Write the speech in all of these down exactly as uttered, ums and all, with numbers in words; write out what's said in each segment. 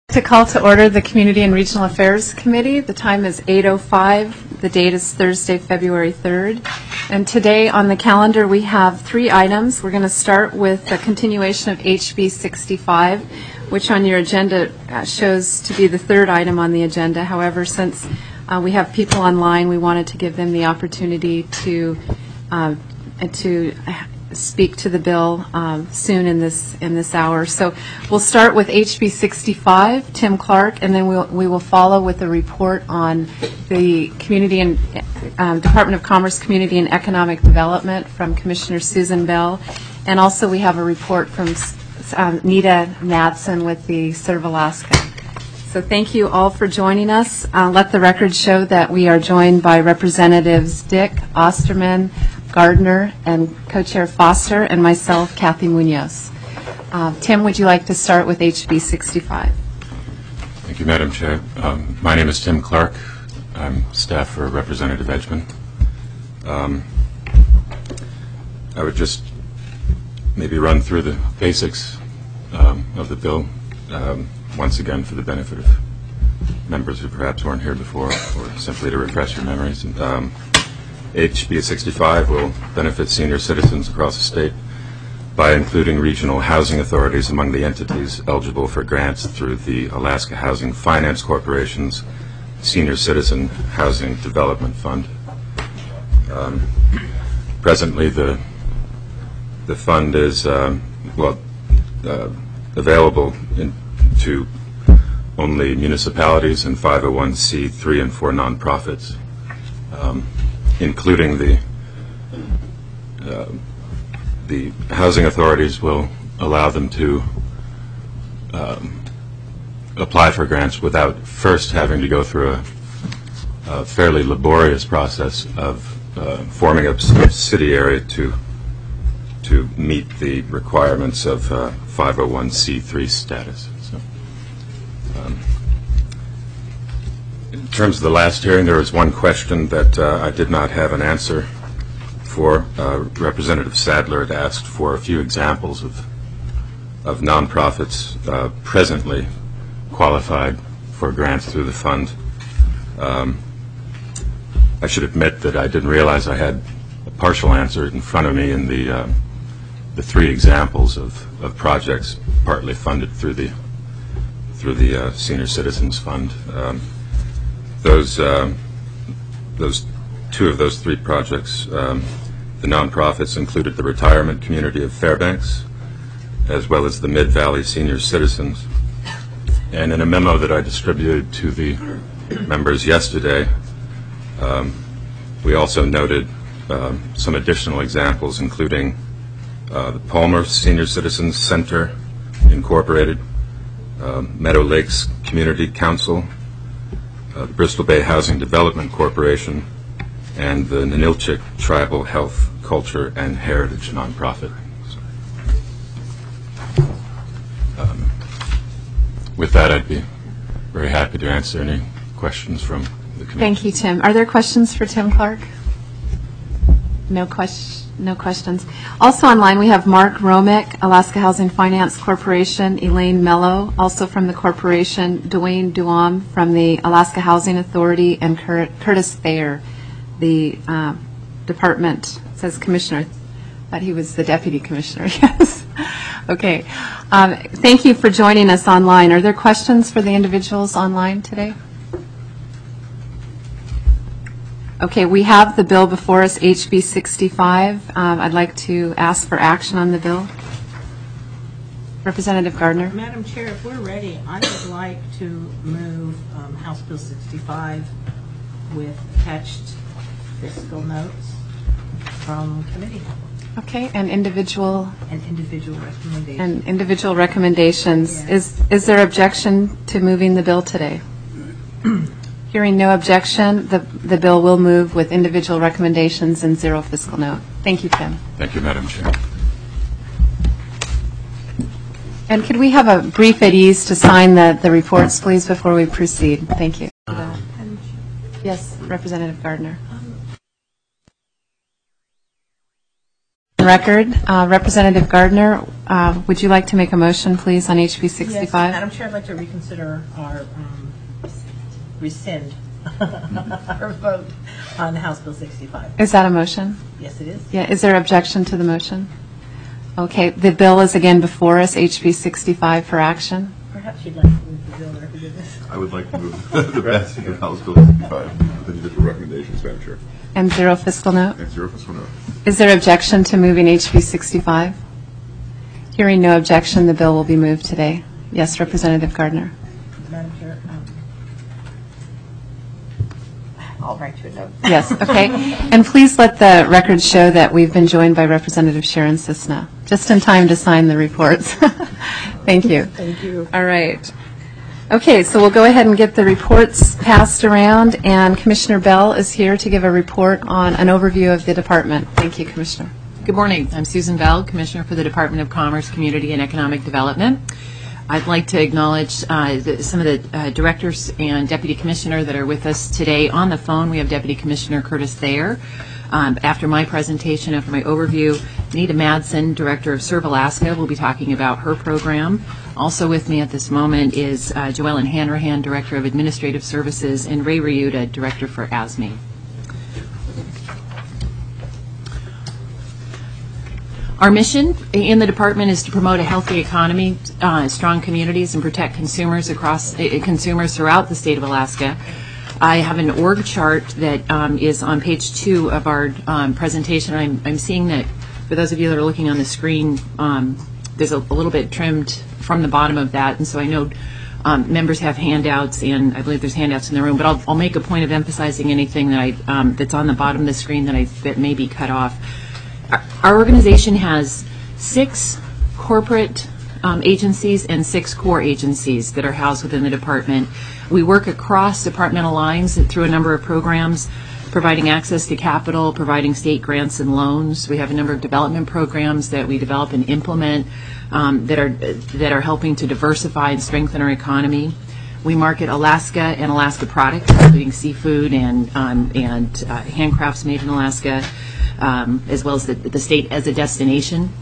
To call to order the Community and Regional Affairs Committee. The time is eight oh five. The date is Thursday, February third. And today on the calendar we have three items. We're going to start with the continuation of H B sixty-five, which on your agenda uh, shows to be the third item on the agenda. However, since uh, we have people online, we wanted to give them the opportunity to uh, to speak to the bill um, soon in this in this hour. So we'll start with H B sixty-five, Tim Clark, and then we'll, we will follow with a report on the Community and um, Department of Commerce Community and Economic Development from Commissioner Susan Bell, and also we have a report from um, Nita Madsen with the Serve Alaska. So thank you all for joining us. Uh, let the record show that we are joined by Representatives Dick Osterman, Gardner, and Co-Chair Foster, and myself, Kathy Munoz. Uh, Tim, would you like to start with H B sixty-five? Thank you, Madam Chair. Um, my name is Tim Clark. I'm staff for Representative Edgman. Um, I would just maybe run through the basics um, of the bill um, once again for the benefit of members who perhaps weren't here before, or simply to refresh your memories. Um, H B sixty-five will benefit senior citizens across the state by including regional housing authorities among the entities eligible for grants through the Alaska Housing Finance Corporation's Senior Citizen Housing Development Fund. Um, presently, the the fund is um, well uh, available in, to only municipalities and five oh one c three and four nonprofits. Um, including the uh, the housing authorities will allow them to um, apply for grants without first having to go through a, a fairly laborious process of uh, forming a subsidiary to to meet the requirements of uh, five oh one c three status. So, um, In terms of the last hearing, there was one question that uh, I did not have an answer for. Uh, Representative Sadler had asked for a few examples of of nonprofits uh, presently qualified for grants through the fund. Um, I should admit that I didn't realize I had a partial answer in front of me in the uh, the three examples of, of projects partly funded through the through the uh, Senior Citizens Fund. Um, Those, uh, those two of those three projects, um, the nonprofits included the retirement community of Fairbanks, as well as the Mid-Valley Senior Citizens. And in a memo that I distributed to the members yesterday, um, we also noted um, some additional examples, including uh, the Palmer Senior Citizens Center Incorporated, uh, Meadow Lakes Community Council, Uh, the Bristol Bay Housing Development Corporation, and the Ninilchik Tribal Health, Culture, and Heritage nonprofit. So, um, with that, I'd be very happy to answer any questions from the committee. Thank you, Tim. Are there questions for Tim Clark? No questions. No questions. Also online, we have Mark Romick, Alaska Housing Finance Corporation, Elaine Mello, also from the corporation, Dwayne Duam from the Alaska Housing Authority, and Cur Curtis Thayer, the uh, department, it says commissioner, but he was the deputy commissioner, yes. Okay. Um, thank you for joining us online. Are there questions for the individuals online today? Okay, we have the bill before us, H B sixty-five. Um, I'd like to ask for action on the bill. Representative Gardner. Madam Chair, if we're ready, I would like to move um, House Bill sixty-five with attached fiscal notes from committee. Okay, and individual and individual recommendations. And individual recommendations. Yes. Is is there objection to moving the bill today? Hearing no objection, the, the bill will move with individual recommendations and zero fiscal note. Thank you, Tim. Thank you, Madam Chair. And could we have a brief at ease to sign the, the reports, please, before we proceed? Thank you. Yes, Representative Gardner. Record. Uh, Representative Gardner, uh, would you like to make a motion, please, on H B Yes, sixty-five? Madam Chair, I'd like to reconsider our, um, rescind our vote on House Bill sixty-five. Is that a motion? Yes, it is. Yeah. Is there objection to the motion? Okay. The bill is again before us, H B sixty-five, for action. Perhaps you'd like to move the bill, or this. I would like to move the passage of House Bill sixty-five with individual recommendations, Madam Chair. And zero fiscal note? And zero fiscal note. Is there objection to moving H B sixty-five? Hearing no objection, the bill will be moved today. Yes, Representative Gardner. Madam Chair, um, I'll write you a note. Yes, okay. And please let the record show that we've been joined by Representative Sharon Cisna, just in time to sign the reports. Thank you. Thank you. All right. Okay, so we'll go ahead and get the reports passed around, and Commissioner Bell is here to give a report on an overview of the department. Thank you, Commissioner. Good morning. I'm Susan Bell, Commissioner for the Department of Commerce, Community and Economic Development. I'd like to acknowledge uh, the, some of the uh, directors and Deputy Commissioner that are with us today on the phone. We have Deputy Commissioner Curtis Thayer. Um, after my presentation, after my overview, Anita Madsen, Director of Serve Alaska, will be talking about her program. Also with me at this moment is uh, Joellen Hanrahan, Director of Administrative Services, and Ray Ryuta, Director for A S M E. Our mission in the department is to promote a healthy economy, uh, strong communities, and protect consumers across uh, consumers throughout the state of Alaska. I have an org chart that um, is on page two of our um, presentation. I'm, I'm seeing that for those of you that are looking on the screen, um, there's a, a little bit trimmed from the bottom of that, and so I know um, members have handouts, and I believe there's handouts in the room. But I'll, I'll make a point of emphasizing anything that I um, that's on the bottom of the screen that I that may be cut off. Our organization has six corporate um, agencies and six core agencies that are housed within the department. We work across departmental lines and through a number of programs, providing access to capital, providing state grants and loans. We have a number of development programs that we develop and implement um, that are that are helping to diversify and strengthen our economy. We market Alaska and Alaska products, including seafood and um, and uh, handcrafts made in Alaska, um, as well as the, the state as a destination.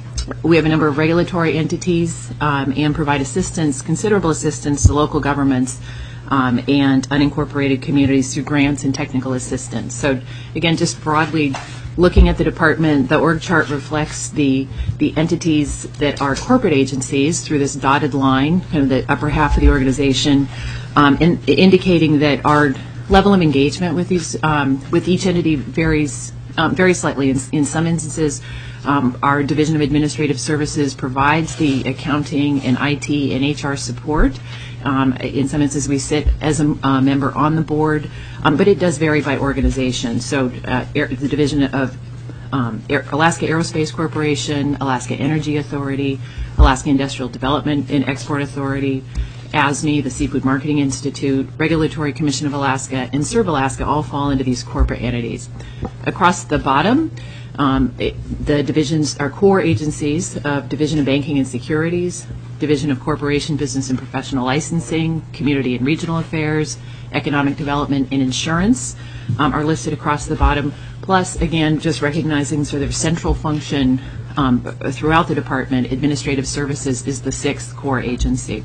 We have a number of regulatory entities um, and provide assistance, considerable assistance to local governments um, and unincorporated communities through grants and technical assistance. So again, just broadly looking at the department, the org chart reflects the the entities that are corporate agencies through this dotted line, kind of the upper half of the organization, um, in, indicating that our level of engagement with these um, with each entity varies um, very slightly. In, in some instances, um, our Division of Administrative Services provides the accounting and I T and H R support. Um, in some instances, we sit as a uh, member on the board, um, but it does vary by organization. So uh, air, the Division of um, air, Alaska Aerospace Corporation, Alaska Energy Authority, Alaska Industrial Development and Export Authority, A S M E, the Seafood Marketing Institute, Regulatory Commission of Alaska, and Serve Alaska all fall into these corporate entities. Across the bottom, um, it, the divisions are core agencies of Division of Banking and Securities, Division of Corporation, Business and Professional Licensing, Community and Regional Affairs, Economic Development and Insurance um, are listed across the bottom. Plus, again, just recognizing sort of central function um, throughout the department, Administrative Services is the sixth core agency.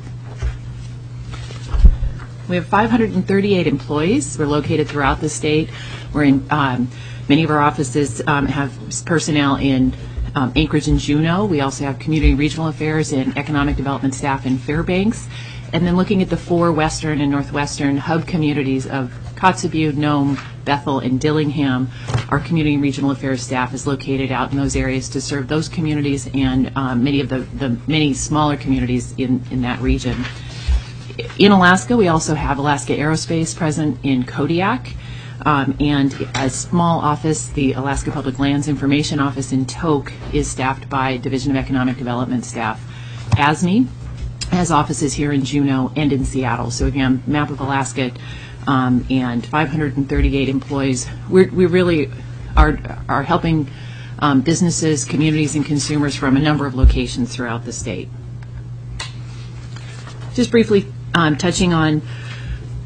We have five hundred thirty-eight employees. We're located throughout the state. We're in um, many of our offices um, have personnel in um, Anchorage and Juneau. We also have Community and Regional Affairs and Economic Development staff in Fairbanks. And then looking at the four western and northwestern hub communities of Kotzebue, Nome, Bethel, and Dillingham, our Community and Regional Affairs staff is located out in those areas to serve those communities and um, many of the, the many smaller communities in, in that region. In Alaska, we also have Alaska Aerospace present in Kodiak, um, and a small office, the Alaska Public Lands Information Office in Tok, is staffed by Division of Economic Development staff. A S M E has offices here in Juneau and in Seattle. So again, map of Alaska um, and five hundred thirty-eight employees. We're, we really are, are helping um, businesses, communities, and consumers from a number of locations throughout the state. Just briefly um, touching on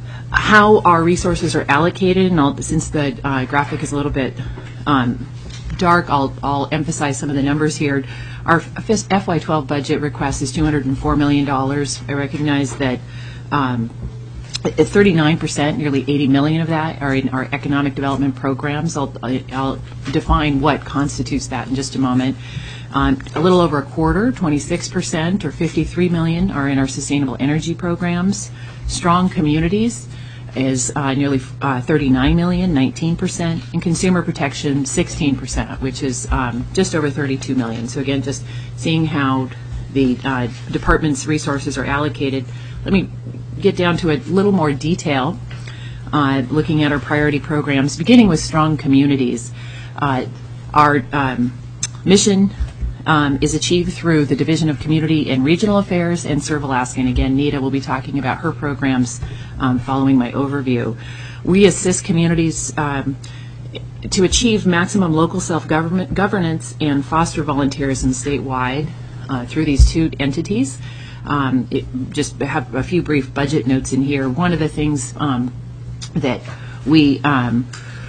how our resources are allocated, and I'll, since the uh, graphic is a little bit um, dark, I'll, I'll emphasize some of the numbers here. Our F Y twelve budget request is two hundred four million dollars. I recognize that um, thirty-nine percent, nearly eighty million dollars of that, are in our economic development programs. I'll, I'll define what constitutes that in just a moment. Um, a little over a quarter, twenty-six percent, or fifty-three million dollars, are in our sustainable energy programs. Strong communities is uh, nearly uh, thirty-nine million dollars, nineteen percent, and consumer protection, sixteen percent, which is um, just over thirty-two million dollars. So again, just seeing how the uh, department's resources are allocated. Let me get down to a little more detail, uh, looking at our priority programs, beginning with strong communities. Uh, our um, mission Um, is achieved through the Division of Community and Regional Affairs and Serve Alaska. And again, Nita will be talking about her programs um, following my overview. We assist communities um, to achieve maximum local self-government governance and foster volunteerism statewide uh, through these two entities. Um, it, just have a few brief budget notes in here. One of the things um, that we um,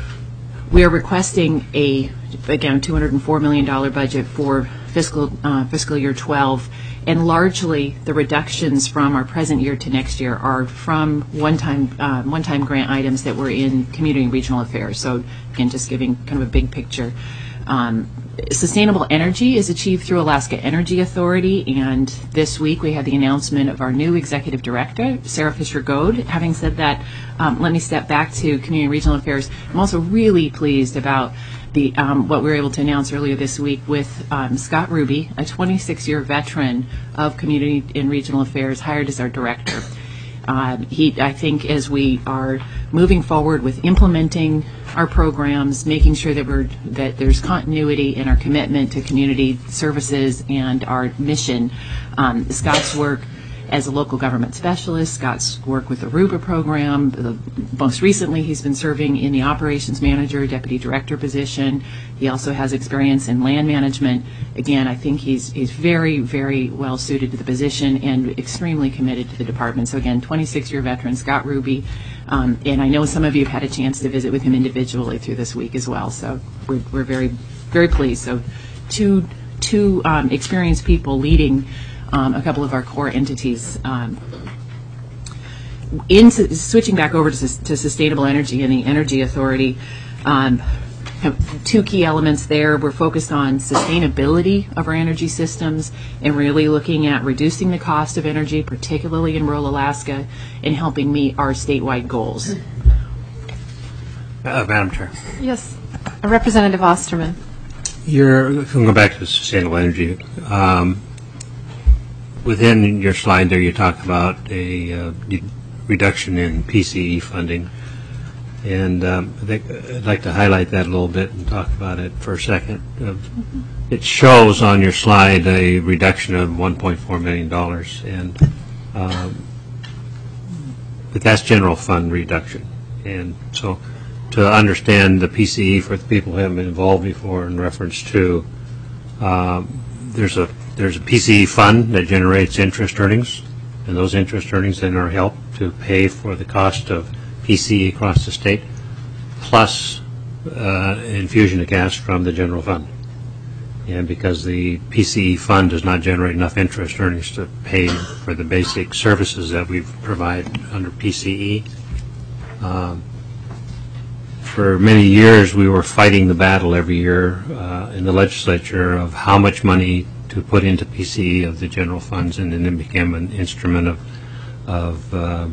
we are requesting a, again, two hundred four million dollars budget for fiscal uh, fiscal year twelve, and largely the reductions from our present year to next year are from one-time uh, one-time grant items that were in community and regional affairs. So again, just giving kind of a big picture. Um, sustainable energy is achieved through Alaska Energy Authority, and this week we had the announcement of our new executive director, Sarah Fisher-Goad. Having said that, um, let me step back to community and regional affairs. I'm also really pleased about The, um, what we were able to announce earlier this week with um, Scott Ruby, a twenty-six year veteran of community and regional affairs, hired as our director. Uh, he, I think, as we are moving forward with implementing our programs, making sure that we're that there's continuity in our commitment to community services and our mission, um, Scott's work as a local government specialist, Scott's work with the RUBA program. The, most recently, he's been serving in the operations manager, deputy director position. He also has experience in land management. Again, I think he's he's very, very well suited to the position and extremely committed to the department. So again, twenty-six year veteran Scott Ruby, um, and I know some of you have had a chance to visit with him individually through this week as well. So we're we're very, very pleased. So two two um, experienced people leading Um, a couple of our core entities. Um, in su- switching back over to, sus- to sustainable energy and the Energy Authority, um, have two key elements there. We're focused on sustainability of our energy systems and really looking at reducing the cost of energy, particularly in rural Alaska, and helping meet our statewide goals. Uh, Madam Chair. Yes, Representative Osterman. You're going back to sustainable energy. Um, Within your slide there, you talk about a uh, reduction in P C E funding, and um, I think I'd like to highlight that a little bit and talk about it for a second. Uh, mm-hmm. It shows on your slide a reduction of one point four million dollars, and um, but that's general fund reduction. And so, to understand the P C E for the people who haven't been involved before, in reference to um, there's a There's a P C E fund that generates interest earnings, and those interest earnings then are helped to pay for the cost of P C E across the state, plus uh, infusion of gas from the general fund. And because the P C E fund does not generate enough interest earnings to pay for the basic services that we provide under P C E, um, for many years we were fighting the battle every year uh, in the legislature of how much money to put into P C E of the general funds, and then it became an instrument of, of um,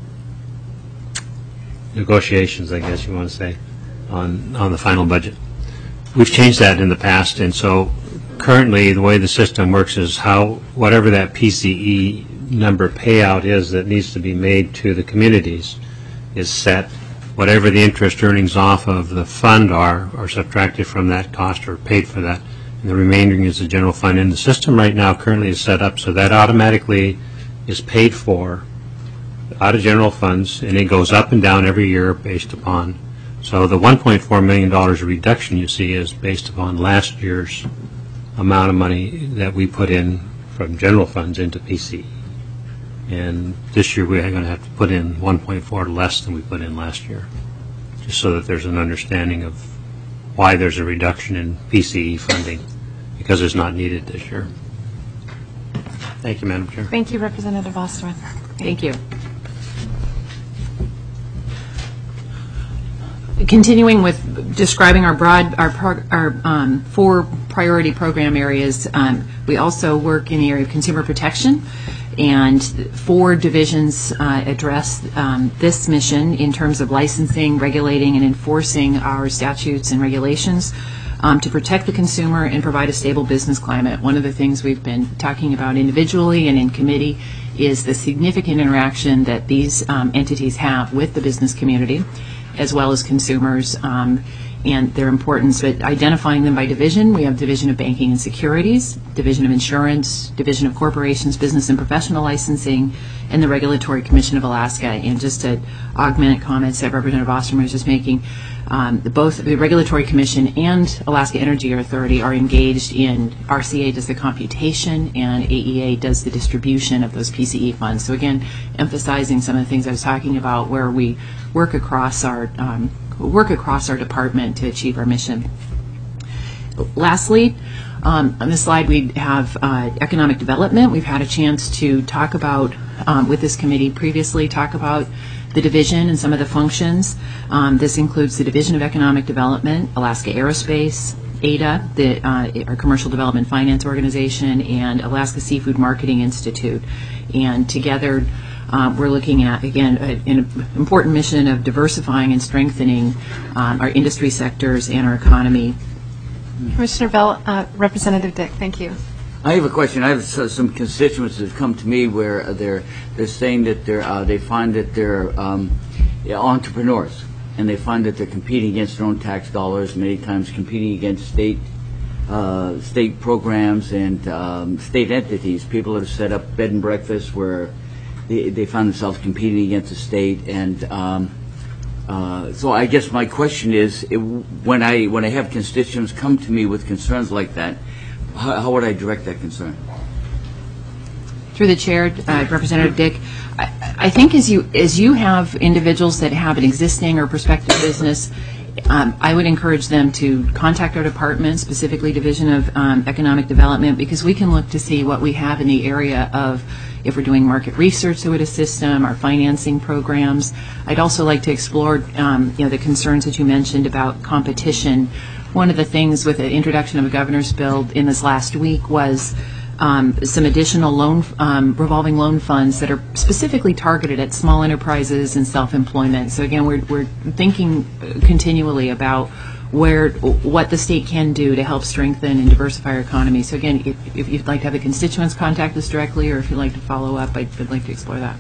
negotiations, I guess you want to say, on, on the final budget. We've changed that in the past, and so currently the way the system works is how whatever that P C E number payout is that needs to be made to the communities is set. Whatever the interest earnings off of the fund are are subtracted from that cost or paid for that. And the remainder is the general fund. And the system right now currently is set up so that automatically is paid for out of general funds, and it goes up and down every year based upon. So the one point four million dollars reduction you see is based upon last year's amount of money that we put in from general funds into P C E. And this year we're going to have to put in one point four less than we put in last year, just so that there's an understanding of why there's a reduction in P C E funding, because it's not needed this year. Thank you, Madam Chair. Thank you, Representative Osterman. Thank you. Continuing with describing our broad, our, prog- our um, four priority program areas, um, we also work in the area of consumer protection, and four divisions uh, address um, this mission in terms of licensing, regulating, and enforcing our statutes and regulations um, to protect the consumer and provide a stable business climate. One of the things we've been talking about individually and in committee is the significant interaction that these um, entities have with the business community, as well as consumers, um, and their importance. But identifying them by division, we have Division of Banking and Securities, Division of Insurance, Division of Corporations, Business and Professional Licensing, and the Regulatory Commission of Alaska. And just to augment comments that Representative Osterman was just making, um, both the Regulatory Commission and Alaska Energy Authority are engaged in, R C A does the computation and A E A does the distribution of those P C E funds. So again, emphasizing some of the things I was talking about where we work across our um, work across our department to achieve our mission. Lastly, um, on this slide we have uh, economic development. We've had a chance to talk about um, with this committee previously, talk about the division and some of the functions. Um, this includes the Division of Economic Development, Alaska Aerospace, A D A, the, uh, our Commercial Development Finance Organization, and Alaska Seafood Marketing Institute. And together Um, we're looking at, again, a, an important mission of diversifying and strengthening um, our industry sectors and our economy. Commissioner Bell, uh, Representative Dick, thank you. I have a question. I have s- some constituents that have come to me where they're they're saying that they're uh, they find that they're um, yeah, entrepreneurs, and they find that they're competing against their own tax dollars, many times competing against state uh, state programs and um, state entities. People that have set up bed and breakfasts where They, they found themselves competing against the state, and um, uh, so I guess my question is, it, when I when I have constituents come to me with concerns like that, how, how would I direct that concern? Through the chair, uh, Representative Dick, I, I think as you as you have individuals that have an existing or prospective business, um, I would encourage them to contact our department, specifically Division of um, Economic Development, because we can look to see what we have in the area of, if we're doing market research that would assist them, our financing programs. I'd also like to explore um, you know, the concerns that you mentioned about competition. One of the things with the introduction of a governor's bill in this last week was um, some additional loan, um, revolving loan funds that are specifically targeted at small enterprises and self-employment. So again, we're, we're thinking continually about where what the state can do to help strengthen and diversify our economy. So again, if, if you'd like to have the constituents contact us directly, or if you'd like to follow up, I'd, I'd like to explore that.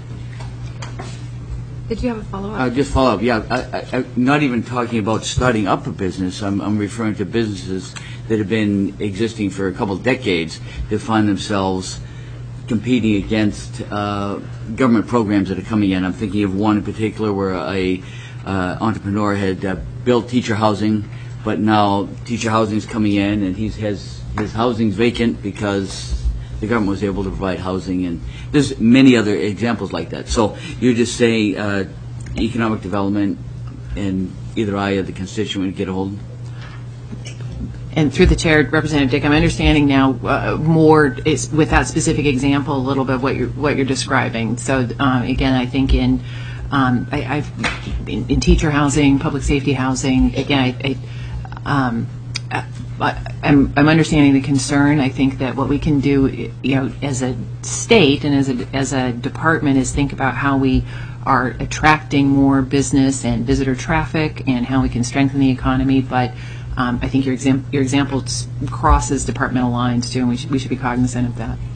Did you have a follow-up? Uh, just follow up. Yeah, I, I, I'm not even talking about starting up a business. I'm, I'm referring to businesses that have been existing for a couple of decades that find themselves competing against uh, government programs that are coming in. I'm thinking of one in particular where a uh, entrepreneur had uh, built teacher housing, but now teacher housing is coming in, and he has his housing's vacant because the government was able to provide housing, and there's many other examples like that. So you're just saying uh, economic development, and either I or the constituent get a hold. And through the chair, Representative Dick, I'm understanding now uh, more is, with that specific example, a little bit of what you're what you're describing. So um, again, I think in um, I, I've in, in teacher housing, public safety housing. Again, I, I, um, I, I'm I'm understanding the concern. I think that what we can do, you know, as a state and as a as a department, is think about how we are attracting more business and visitor traffic, and how we can strengthen the economy. But Um, I think your, exam- your example crosses departmental lines, too, and we, sh- we should be cognizant of that.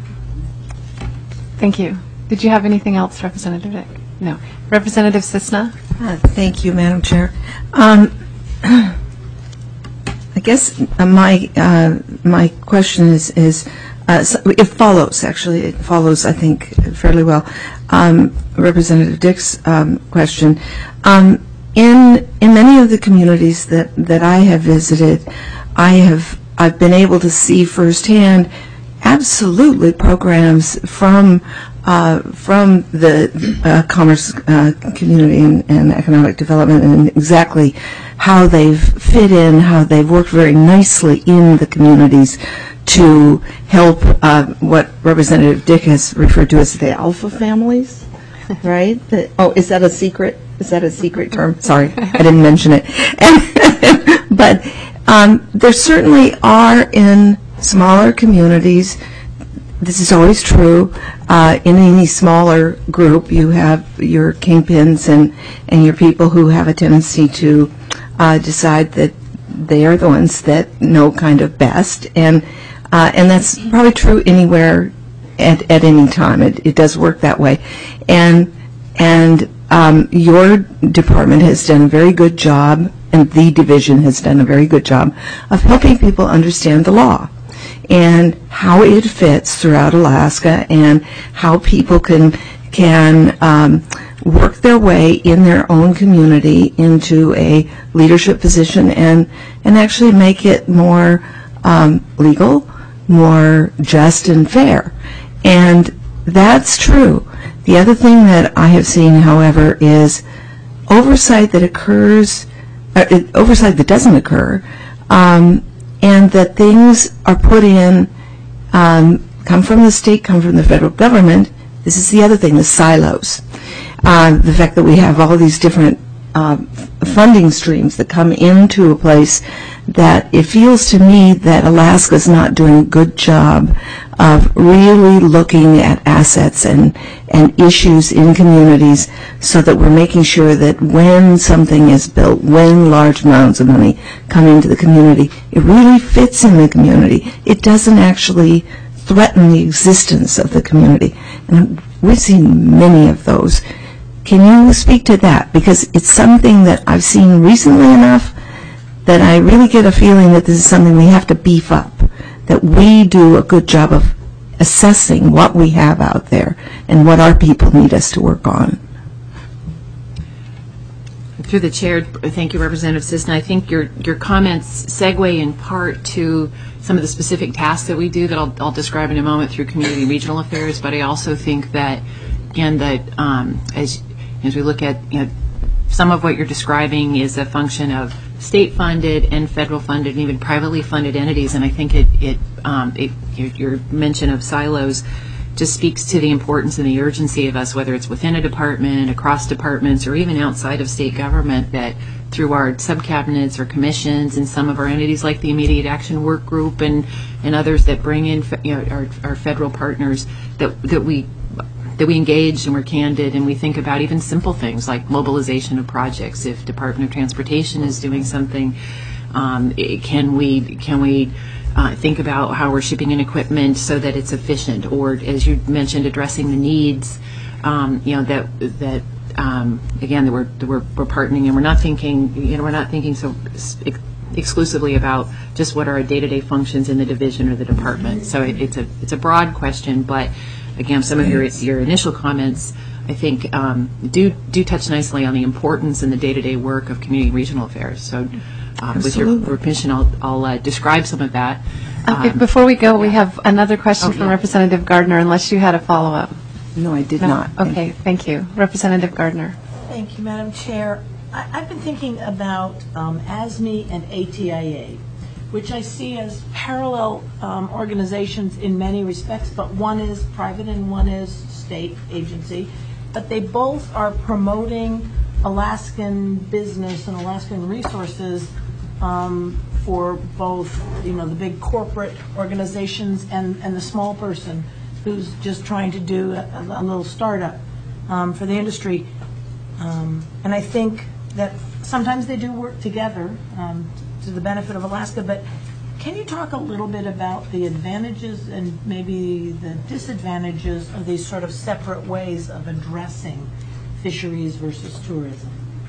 Thank you. Did you have anything else, Representative Dick? No. Representative Cisna? Uh, thank you, Madam Chair. Um, I guess uh, my uh, my question is, is uh, so it follows, actually. It follows, I think, fairly well. Um, Representative Dick's um, question. Um, In in many of the communities that, that I have visited, I have I've been able to see firsthand absolutely programs from uh, from the uh, Commerce uh, Community and, and Economic Development, and exactly how they've fit in, how they've worked very nicely in the communities to help uh, what Representative Dick has referred to as the alpha families, right? The, oh, is that a secret? Is that a secret term? Sorry, I didn't mention it. And, but um, there certainly are in smaller communities. This is always true. Uh, in any smaller group, you have your kingpins and, and your people who have a tendency to uh, decide that they are the ones that know kind of best. And uh, and that's probably true anywhere at, at any time. It, it does work that way. And, and um, your department has done a very good job, and the division has done a very good job of helping people understand the law and how it fits throughout Alaska, and how people can can um, work their way in their own community into a leadership position and and actually make it more um, legal, more just and fair. And that's true. The other thing that I have seen, however, is oversight that occurs, uh, oversight that doesn't occur, um, and that things are put in, um, come from the state, come from the federal government. This is the other thing, the silos. Uh, the fact that we have all these different uh, funding streams that come into a place, that it feels to me that Alaska's not doing a good job of really looking at assets and, and issues in communities, so that we're making sure that when something is built, when large amounts of money come into the community, it really fits in the community. It doesn't actually threaten the existence of the community. And we've seen many of those. Can you speak to that? Because it's something that I've seen recently enough that I really get a feeling that this is something we have to beef up, that we do a good job of assessing what we have out there and what our people need us to work on. Through the chair, thank you, Representative Sisson. I think your your comments segue in part to some of the specific tasks that we do that I'll, I'll describe in a moment through Community and Regional Affairs, but I also think that, again, that um, as, as we look at, you know, some of what you're describing is a function of state-funded and federal-funded and even privately funded entities, and I think it, it, um, it your, your mention of silos just speaks to the importance and the urgency of us, whether it's within a department, across departments, or even outside of state government, that through our subcabinets or commissions and some of our entities like the Immediate Action Work Group and, and others that bring in, you know, our, our federal partners, that, that we that we engage and we're candid and we think about even simple things like mobilization of projects. If Department of Transportation is doing something, um, it, can we can we uh, think about how we're shipping in equipment so that it's efficient, or as you mentioned, addressing the needs, um, you know, that that um, again that we're that we're, we're partnering and we're not thinking, you know, we're not thinking so ex- exclusively about just what are our day-to-day functions in the division or the department. So it, it's a it's a broad question, but again, some of your your initial comments, I think, um, do do touch nicely on the importance and the day-to-day work of community and regional affairs. So, uh, with your permission, I'll I'll uh, describe some of that. Okay, Um, before we go, we have another question Oh, from yeah. Representative Gardner, unless you had a follow-up. No, I did No? not. Okay, thank you. Representative Gardner. Thank you, Madam Chair. I- I've been thinking about um, A S M E and A T I A, which I see as parallel um, organizations in many respects, but one is private and one is state agency. But they both are promoting Alaskan business and Alaskan resources um, for both, you know, the big corporate organizations and, and the small person who's just trying to do a, a little startup um, for the industry. Um, and I think that sometimes they do work together um, to the benefit of Alaska, but can you talk a little bit about the advantages and maybe the disadvantages of these sort of separate ways of addressing fisheries versus tourism?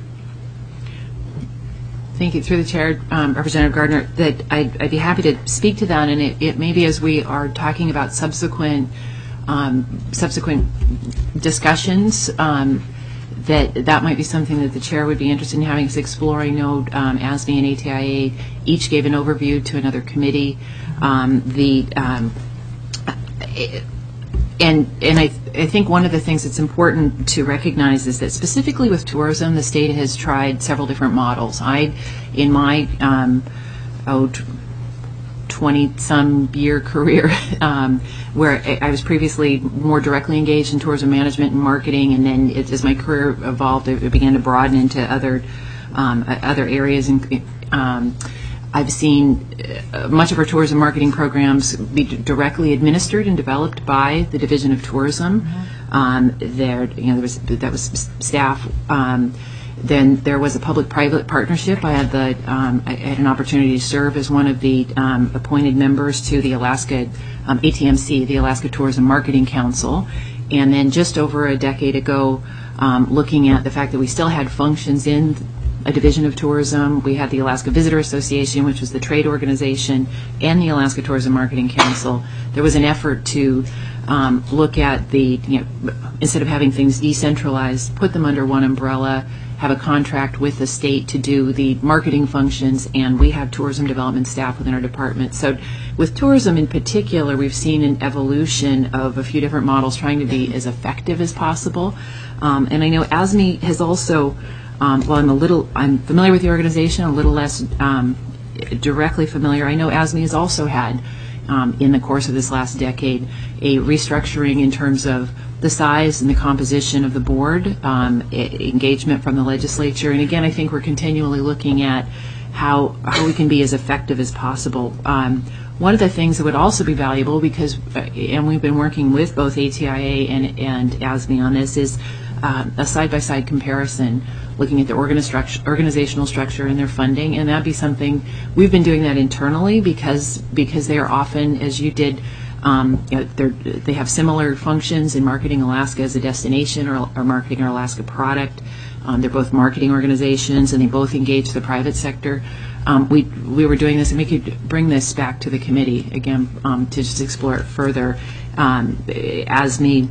Thank you. Through the chair, um, Representative Gardner, that I'd, I'd be happy to speak to that, and it, it maybe as we are talking about subsequent um, subsequent discussions, um, that that might be something that the chair would be interested in having us explore. I know um, A S M E and A T I A each gave an overview to another committee. Um, the um, it, and and I, I think one of the things that's important to recognize is that specifically with tourism, the state has tried several different models. I, in my um, oh, twenty-some year career, um, where I was previously more directly engaged in tourism management and marketing, and then it, as my career evolved, it began to broaden into other um, other areas. And um, I've seen uh, much of our tourism marketing programs be d- directly administered and developed by the Division of Tourism. Mm-hmm. Um, there, you know, there was that was staff. Um, Then there was a public-private partnership. I had the um, I had an opportunity to serve as one of the um, appointed members to the Alaska um, A T M C, the Alaska Tourism Marketing Council, and then just over a decade ago, um, looking at the fact that we still had functions in a division of tourism. We had the Alaska Visitor Association, which was the trade organization, and the Alaska Tourism Marketing Council. There was an effort to um, look at the, you know, instead of having things decentralized, put them under one umbrella, have a contract with the state to do the marketing functions, and we have tourism development staff within our department. So with tourism in particular, we've seen an evolution of a few different models trying to be as effective as possible. Um, and I know A S M E has also, um, well, I'm a little, I'm familiar with the organization, a little less um, directly familiar. I know A S M E has also had, um, in the course of this last decade, a restructuring in terms of the size and the composition of the board, um, e- engagement from the legislature. And again, I think we're continually looking at how how we can be as effective as possible. Um, one of the things that would also be valuable, because, uh, and we've been working with both A T I A and, and A S M E on this, is uh, a side-by-side comparison, looking at the organi- organizational structure and their funding. And that'd be something, we've been doing that internally because because they are often, as you did, Um, you know, they're, they have similar functions in marketing Alaska as a destination or, or marketing our Alaska product. Um, they're both marketing organizations, and they both engage the private sector. Um, we we were doing this, and we could bring this back to the committee again um, to just explore it further. Um, A S M E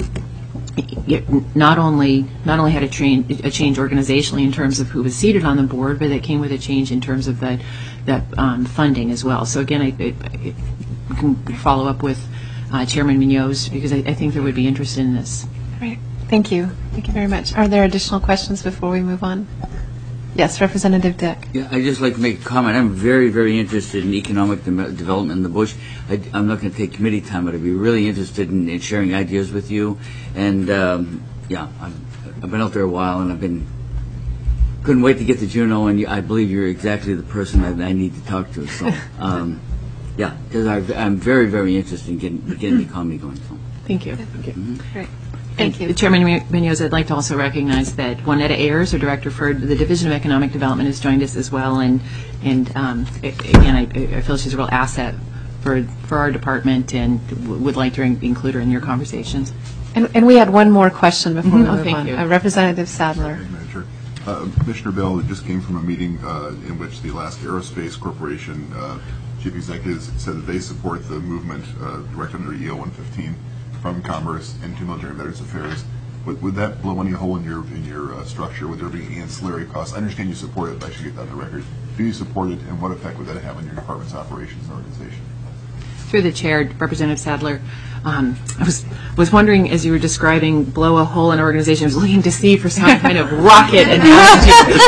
not only not only had a, train, a change organizationally in terms of who was seated on the board, but it came with a change in terms of the that um, funding as well. So again, I, I, I can follow up with Uh, Chairman Munoz, because I, I think they would be interested in this. Great. Thank you. Thank you very much. Are there additional questions before we move on? Yes, Representative Dick. Yeah, I'd just like to make a comment. I'm very, very interested in economic de- development in the bush. I, I'm not going to take committee time, but I'd be really interested in, in sharing ideas with you. And, um, yeah, I've, I've been out there a while, and I've been couldn't wait to get to Juneau, and you, I believe you're exactly the person that I need to talk to. So, um, yeah, because I'm very, very interested in getting, getting the economy going. So. Thank you. Thank you. Mm-hmm. Great. Thank you. Chairman Munoz, I'd like to also recognize that Juanetta Ayers, our Director for the Division of Economic Development, has joined us as well. And, and um, again, I, I feel she's a real asset for, for our department, and would like to include her in your conversations. And, and we had one more question before Mm-hmm. we oh, move on. You. Uh, Representative Sadler. Uh, Commissioner Bell just came from a meeting uh, in which the Alaska Aerospace Corporation uh, chief executives said that they support the movement uh, directed under E O one fifteen from Commerce into Military and Veterans Affairs. Would, would that blow any hole in your in your uh, structure? Would there be ancillary costs? I understand you support it, but I should get that on the record. Do you support it, and what effect would that have on your department's operations and organization? Through the chair, Representative Sadler, um, I was was wondering, as you were describing blow a hole in an organization, I was looking to see for some kind of rocket analogy.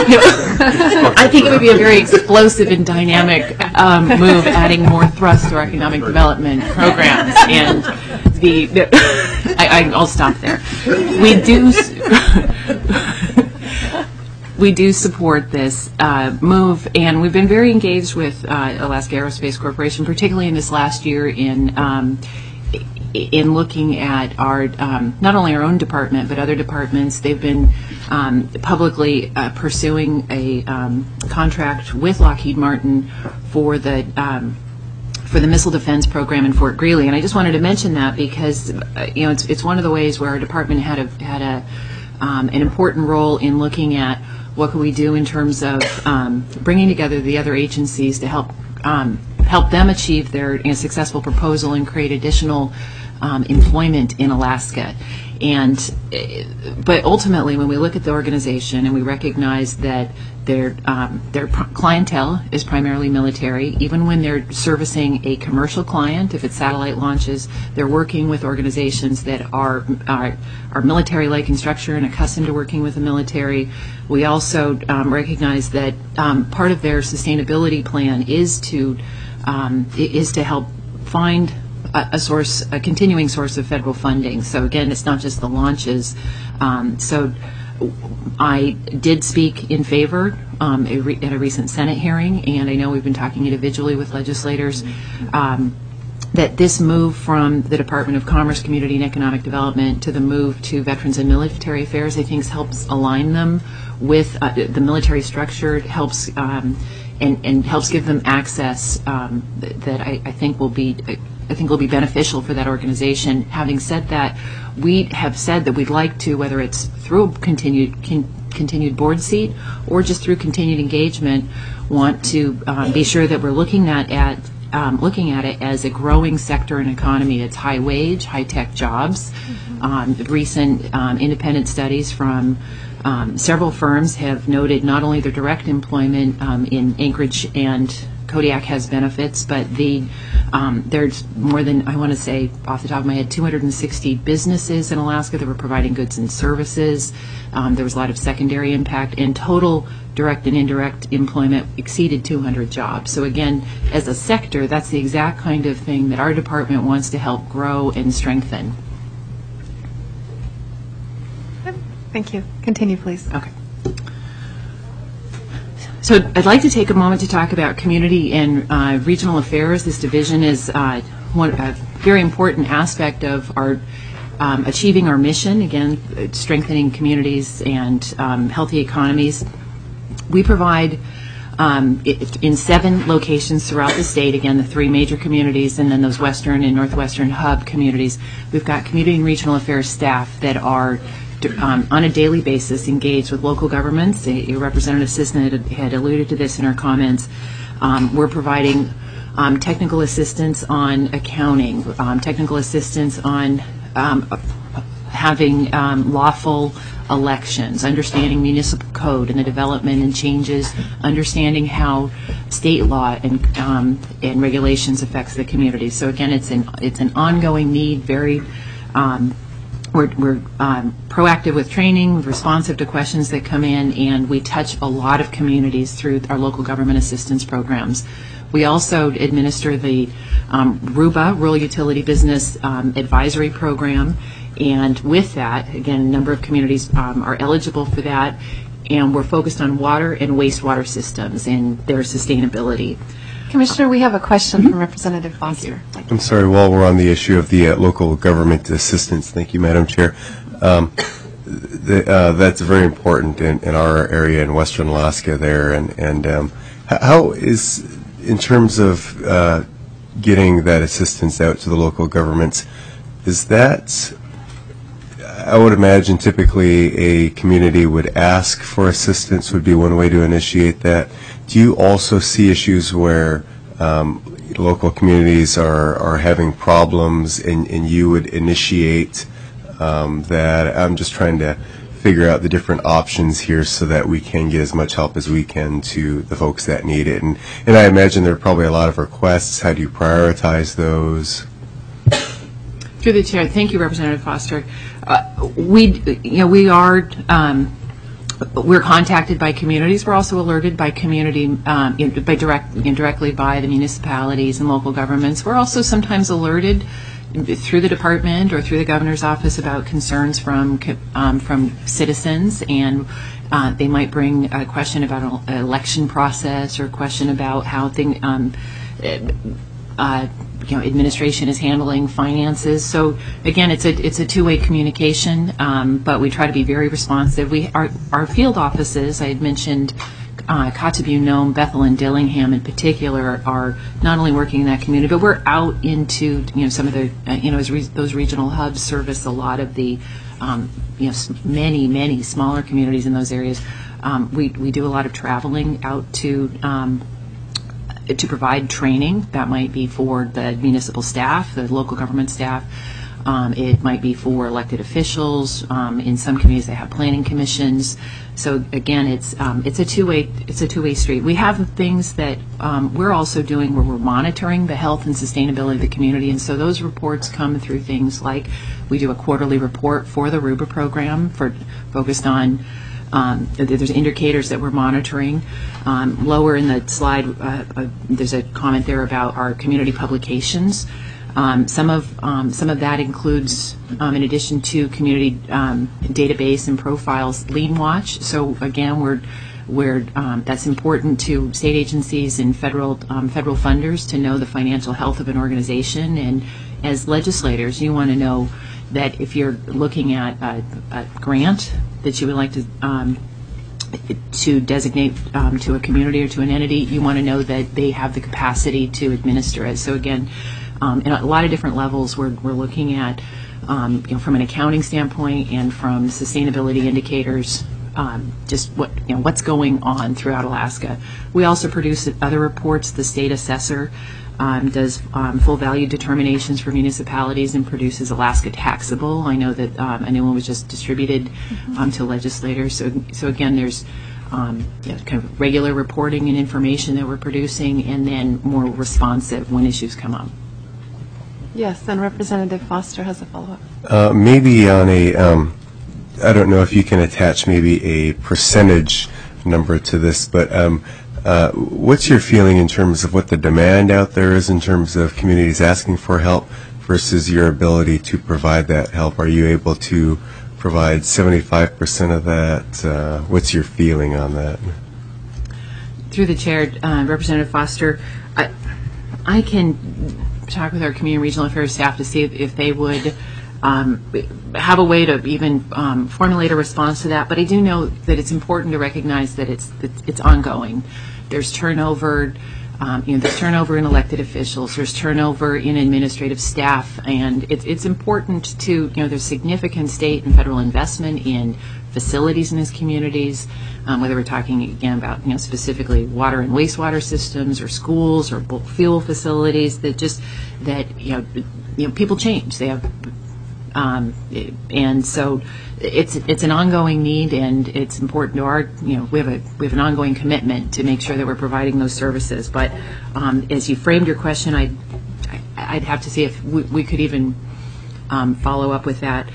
I think it would be a very explosive and dynamic um, move, adding more thrust to our economic development programs. And the, the I, I, I'll stop there. We do. We do support this uh, move, and we've been very engaged with uh, Alaska Aerospace Corporation, particularly in this last year in um, in looking at our um, not only our own department but other departments. They've been um, publicly uh, pursuing a um, contract with Lockheed Martin for the um, for the missile defense program in Fort Greely, and I just wanted to mention that because uh, you know it's it's one of the ways where our department had a had a um, an important role in looking at what can we do in terms of um, bringing together the other agencies to help um, help them achieve their you know, successful proposal and create additional um, employment in Alaska. And, uh, but ultimately, when we look at the organization and we recognize that their um, their pr- clientele is primarily military, even when they're servicing a commercial client, if it's satellite launches, they're working with organizations that are are, are military-like in structure and accustomed to working with the military. We also um, recognize that um, part of their sustainability plan is to um, is to help find a, a source, a continuing source of federal funding. So again, it's not just the launches. Um, so. I did speak in favor um, a re- at a recent Senate hearing, and I know we've been talking individually with legislators, um, that this move from the Department of Commerce, Community and Economic Development to the move to Veterans and Military Affairs, I think helps align them with uh, the military structure, helps um, and, and helps give them access um, that, that I, I think will be I think will be beneficial for that organization. Having said that, we have said that we'd like to, whether it's through a continued con, continued board seat or just through continued engagement, want to um, be sure that we're looking at at um, looking at it as a growing sector and economy that's high wage, high tech jobs. Mm-hmm. Um, recent um, independent studies from um, several firms have noted not only their direct employment um, in Anchorage and Kodiak has benefits, but the um, there's more than, I want to say off the top of my head, two hundred sixty businesses in Alaska that were providing goods and services. Um, there was a lot of secondary impact, and total direct and indirect employment exceeded two hundred jobs. So again, as a sector, that's the exact kind of thing that our department wants to help grow and strengthen. Thank you. Continue, please. Okay. So I'd like to take a moment to talk about community and uh, regional affairs. This division is uh, one a very important aspect of our um, achieving our mission, again, strengthening communities and um, healthy economies. We provide um, it, in seven locations throughout the state, again, the three major communities and then those western and northwestern hub communities. We've got community and regional affairs staff that are Um, on a daily basis engaged with local governments. A, a representative Cisna had, had alluded to this in her comments. Um, we're providing um, technical assistance on accounting, um, technical assistance on um, having um, lawful elections, understanding municipal code and the development and changes, understanding how state law and um, and regulations affects the community. So again, it's an it's an ongoing need. Very um, We're, we're um, proactive with training, responsive to questions that come in, and we touch a lot of communities through our local government assistance programs. We also administer the um, RUBA, Rural Utility Business um, Advisory Program, and with that, again, a number of communities um, are eligible for that, and we're focused on water and wastewater systems and their sustainability. Commissioner, we have a question from Representative Foster. I'm sorry, while we're on the issue of the uh, local government assistance, thank you, Madam Chair. Um, the, uh, that's very important in, in our area in Western Alaska there. And, and um, how is, in terms of uh, getting that assistance out to the local governments, is that, I would imagine typically a community would ask for assistance would be one way to initiate that. Do you also see issues where um, local communities are, are having problems and, and you would initiate um, that? I'm just trying to figure out the different options here so that we can get as much help as we can to the folks that need it. And, and I imagine there are probably a lot of requests. How do you prioritize those? Through the chair, thank you, Representative Foster. Uh, we, you know, we are. Um, We're contacted by communities. We're also alerted by community, um, in, by direct, indirectly by the municipalities and local governments. We're also sometimes alerted through the department or through the governor's office about concerns from um, from citizens, and uh, they might bring a question about an election process or a question about how thing. Um, uh, You know, administration is handling finances. So again, it's a it's a two-way communication, um, but we try to be very responsive. We our our field offices, I had mentioned, uh, Kotzebue, Nome, Bethel, and Dillingham in particular, are not only working in that community, but we're out into you know some of the uh, you know as re- those regional hubs service a lot of the um, you know many many smaller communities in those areas. Um, we we do a lot of traveling out to. Um, to provide training. That might be for the municipal staff, the local government staff. Um, it might be for elected officials. Um, in some communities, they have planning commissions. So again, it's um, it's a two-way it's a two-way street. We have things that um, we're also doing where we're monitoring the health and sustainability of the community, and so those reports come through things like we do a quarterly report for the RUBA program for focused on. Um, there's indicators that we're monitoring. Um, lower in the slide, uh, uh, there's a comment there about our community publications. Um, some of um, some of that includes, um, in addition to community um, database and profiles, Lean Watch. So again, we're we're um, that's important to state agencies and federal um, federal funders to know the financial health of an organization. And as legislators, you want to know that if you're looking at a, a grant that you would like to um, to designate um, to a community or to an entity, you want to know that they have the capacity to administer it. So again, um, in a lot of different levels, we're we're looking at um, you know, from an accounting standpoint and from sustainability indicators, um, just what you know what's going on throughout Alaska. We also produce other reports. The state assessor Um, does um, full value determinations for municipalities and produces Alaska Taxable. I know that um, a new one was just distributed mm-hmm. um, to legislators. So, so again, there's um, you know, kind of regular reporting and information that we're producing, and then more responsive when issues come up. Yes, and Representative Foster has a follow-up. Uh, maybe on a, um, I don't know if you can attach maybe a percentage number to this, but um, Uh, what's your feeling in terms of what the demand out there is in terms of communities asking for help versus your ability to provide that help? Are you able to provide seventy-five percent of that? Uh, what's your feeling on that? Through the chair, uh, Representative Foster, I, I can talk with our Community and Regional Affairs staff to see if, if they would um, have a way to even um, formulate a response to that. But I do know that it's important to recognize that it's it's, it's ongoing. There's turnover, um, you know, there's turnover in elected officials. There's turnover in administrative staff, and it's it's important to, you know, there's significant state and federal investment in facilities in these communities, um, whether we're talking again about, you know, specifically water and wastewater systems, or schools, or bulk fuel facilities. That just that you know, you know, people change. They have. Um, and so it's it's an ongoing need, and it's important to our, you know, we have a we have an ongoing commitment to make sure that we're providing those services. But um, as you framed your question, I'd, I'd have to see if we, we could even um, follow up with that.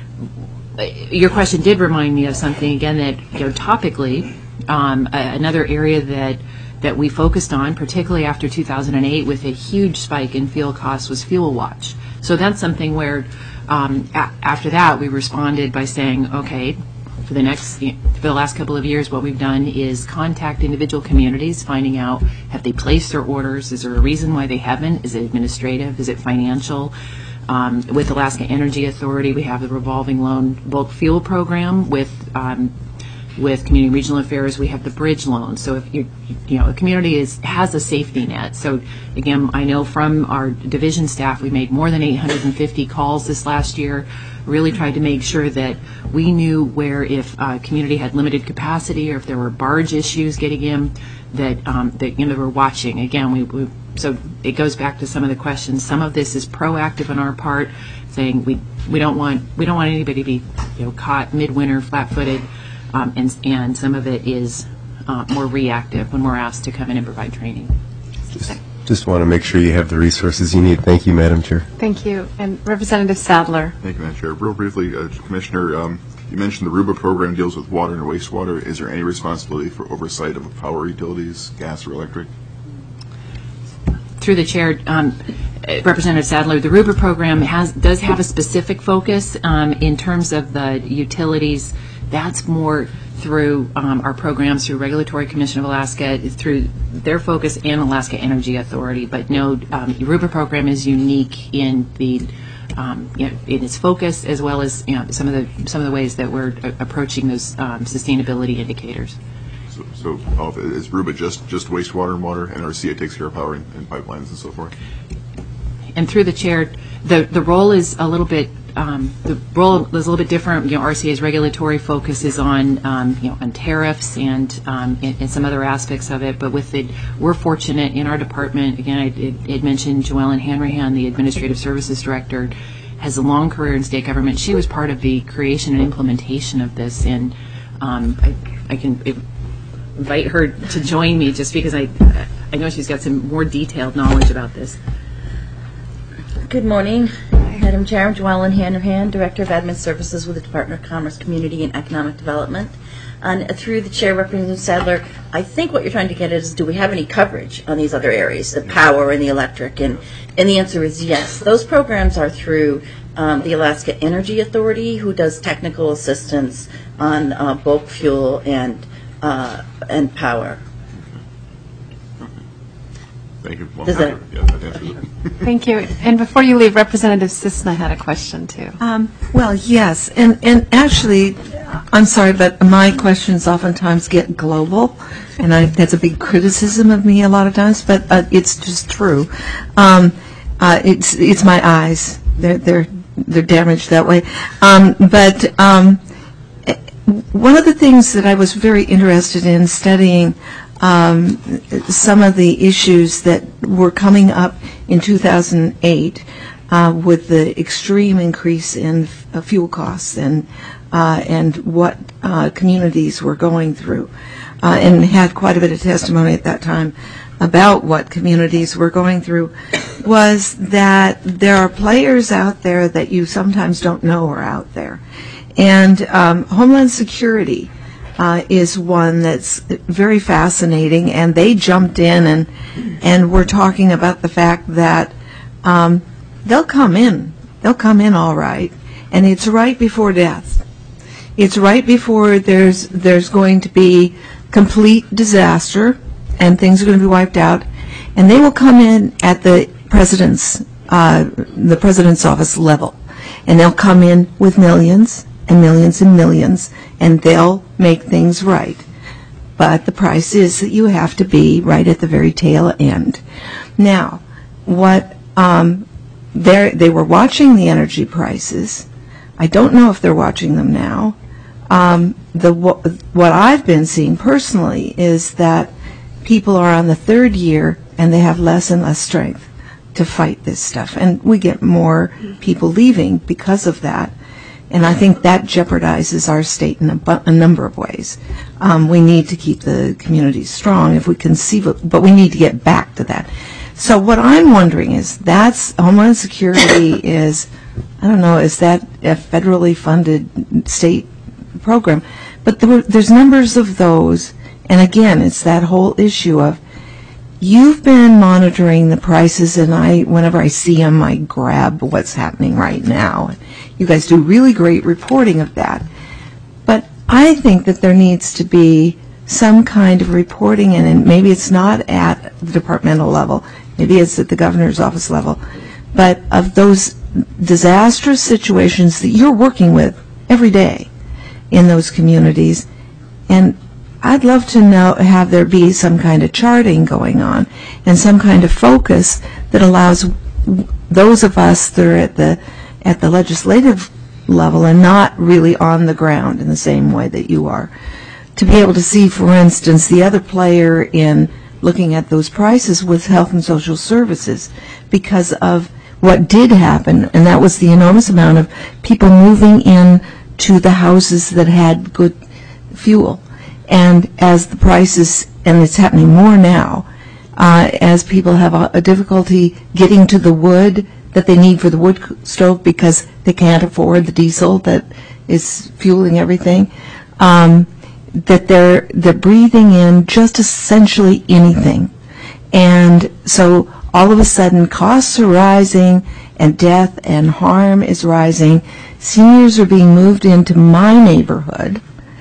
Your question did remind me of something, again, that, you know, topically, um, another area that that we focused on, particularly after two thousand eight with a huge spike in fuel costs, was Fuel Watch. So that's something where Um, a- after that, we responded by saying, okay, for the next, for the last couple of years, what we've done is contact individual communities, finding out, have they placed their orders? Is there a reason why they haven't? Is it administrative? Is it financial? Um, with Alaska Energy Authority, we have the revolving loan bulk fuel program. With um, with Community and Regional Affairs, we have the bridge loan. So if you you know a community is has a safety net. So again, I know from our division staff, we made more than eight hundred fifty calls this last year. Really tried to make sure that we knew where, if a community had limited capacity or if there were barge issues getting in, that um, that you know we're watching. Again, we, we so it goes back to some of the questions. Some of this is proactive on our part, saying we we don't want we don't want anybody to be you know caught midwinter flat-footed. Um, and, and some of it is uh, more reactive when we're asked to come in and provide training. Just, just want to make sure you have the resources you need. Thank you, Madam Chair. Thank you. And Representative Sadler. Thank you, Madam Chair. Real briefly, uh, Commissioner, um, you mentioned the RUBA program deals with water and wastewater. Is there any responsibility for oversight of power utilities, gas or electric? Through the chair, um, Representative Sadler, the RUBA program has does have a specific focus um, in terms of the utilities. That's more through um, our programs through Regulatory Commission of Alaska, through their focus, and Alaska Energy Authority. But no, um, the RUBA program is unique in the um, you know, in its focus, as well as you know, some of the some of the ways that we're uh, approaching those um, sustainability indicators. So, so uh, is RUBA just, just wastewater and water, and R C A takes care of power and, and pipelines and so forth? And through the chair, the the role is a little bit. Um, the role is a little bit different. You know, R C A's regulatory focus is on, um, you know, on tariffs and, um, and and some other aspects of it. But with it, we're fortunate in our department. Again, I had mentioned Joellen Hanrahan, the Administrative Services Director, has a long career in state government. She was part of the creation and implementation of this, and um, I, I can invite her to join me just because I, I know she's got some more detailed knowledge about this. Good morning, Madam Chair. I'm Joellen Hanrahan, Director of Admin Services with the Department of Commerce, Community and Economic Development. And through the Chair, Representative Sadler, I think what you're trying to get at is, do we have any coverage on these other areas, the power and the electric? And, and the answer is yes. Those programs are through um, the Alaska Energy Authority, who does technical assistance on uh, bulk fuel and uh, and power. Thank you. Well, Does that- yeah, that answers it. Thank you. And before you leave, Representative Sisna had a question, too. Um, well, yes, and, and actually, I'm sorry, but my questions oftentimes get global, and I, that's a big criticism of me a lot of times, but uh, it's just true. Um, uh, it's it's my eyes; they're they're they're damaged that way. Um, but um, one of the things that I was very interested in studying. Um, some of the issues that were coming up in two thousand eight uh, with the extreme increase in f- uh, fuel costs and uh, and what uh, communities were going through, uh, and had quite a bit of testimony at that time about what communities were going through, was that there are players out there that you sometimes don't know are out there. And um, Homeland Security Uh, is one that's very fascinating, and they jumped in and and were talking about the fact that um, they'll come in, they'll come in all right, and it's right before death. It's right before there's there's going to be complete disaster, and things are going to be wiped out, and they will come in at the president's uh, the president's office level, and they'll come in with millions and millions and millions, and they'll make things right. But the price is that you have to be right at the very tail end. Now, what um, they were watching the energy prices. I don't know if they're watching them now. Um, the what I've been seeing personally is that people are on the third year and they have less and less strength to fight this stuff, and we get more people leaving because of that. And I think that jeopardizes our state in a, bu- a number of ways. Um, we need to keep the communities strong if we conceive it, but we need to get back to that. So what I'm wondering is, that's Homeland Security is, I don't know, is that a federally funded state program? But there, there's numbers of those, and again, it's that whole issue of, you've been monitoring the prices, and I, whenever I see them, I grab what's happening right now. You guys do really great reporting of that. But I think that there needs to be some kind of reporting, and, and maybe it's not at the departmental level, maybe it's at the governor's office level, but of those disastrous situations that you're working with every day in those communities. And I'd love to know, have there be some kind of charting going on and some kind of focus that allows those of us that are at the at the legislative level and not really on the ground in the same way that you are, to be able to see, for instance, the other player in looking at those prices with health and social services, because of what did happen, and that was the enormous amount of people moving in to the houses that had good fuel. And as the prices, and it's happening more now, uh, as people have a, a difficulty getting to the wood that they need for the wood stove because they can't afford the diesel that is fueling everything, um, that they're they're breathing in just essentially anything. And so all of a sudden costs are rising and death and harm is rising. Seniors are being moved into my neighborhood,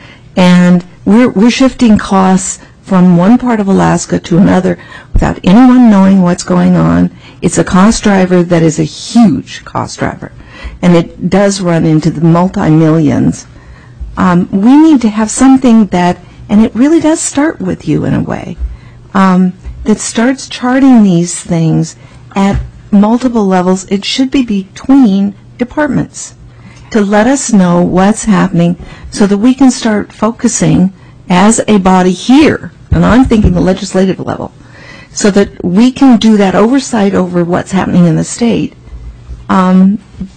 and we're we're shifting costs from one part of Alaska to another without anyone knowing what's going on. It's a cost driver that is a huge cost driver, and it does run into the multi-millions. Um, we need to have something that, and it really does start with you in a way, um, that starts charting these things at multiple levels. It should be between departments to let us know what's happening so that we can start focusing as a body here, and I'm thinking the legislative level, so that we can do that oversight over what's happening in the state. Um,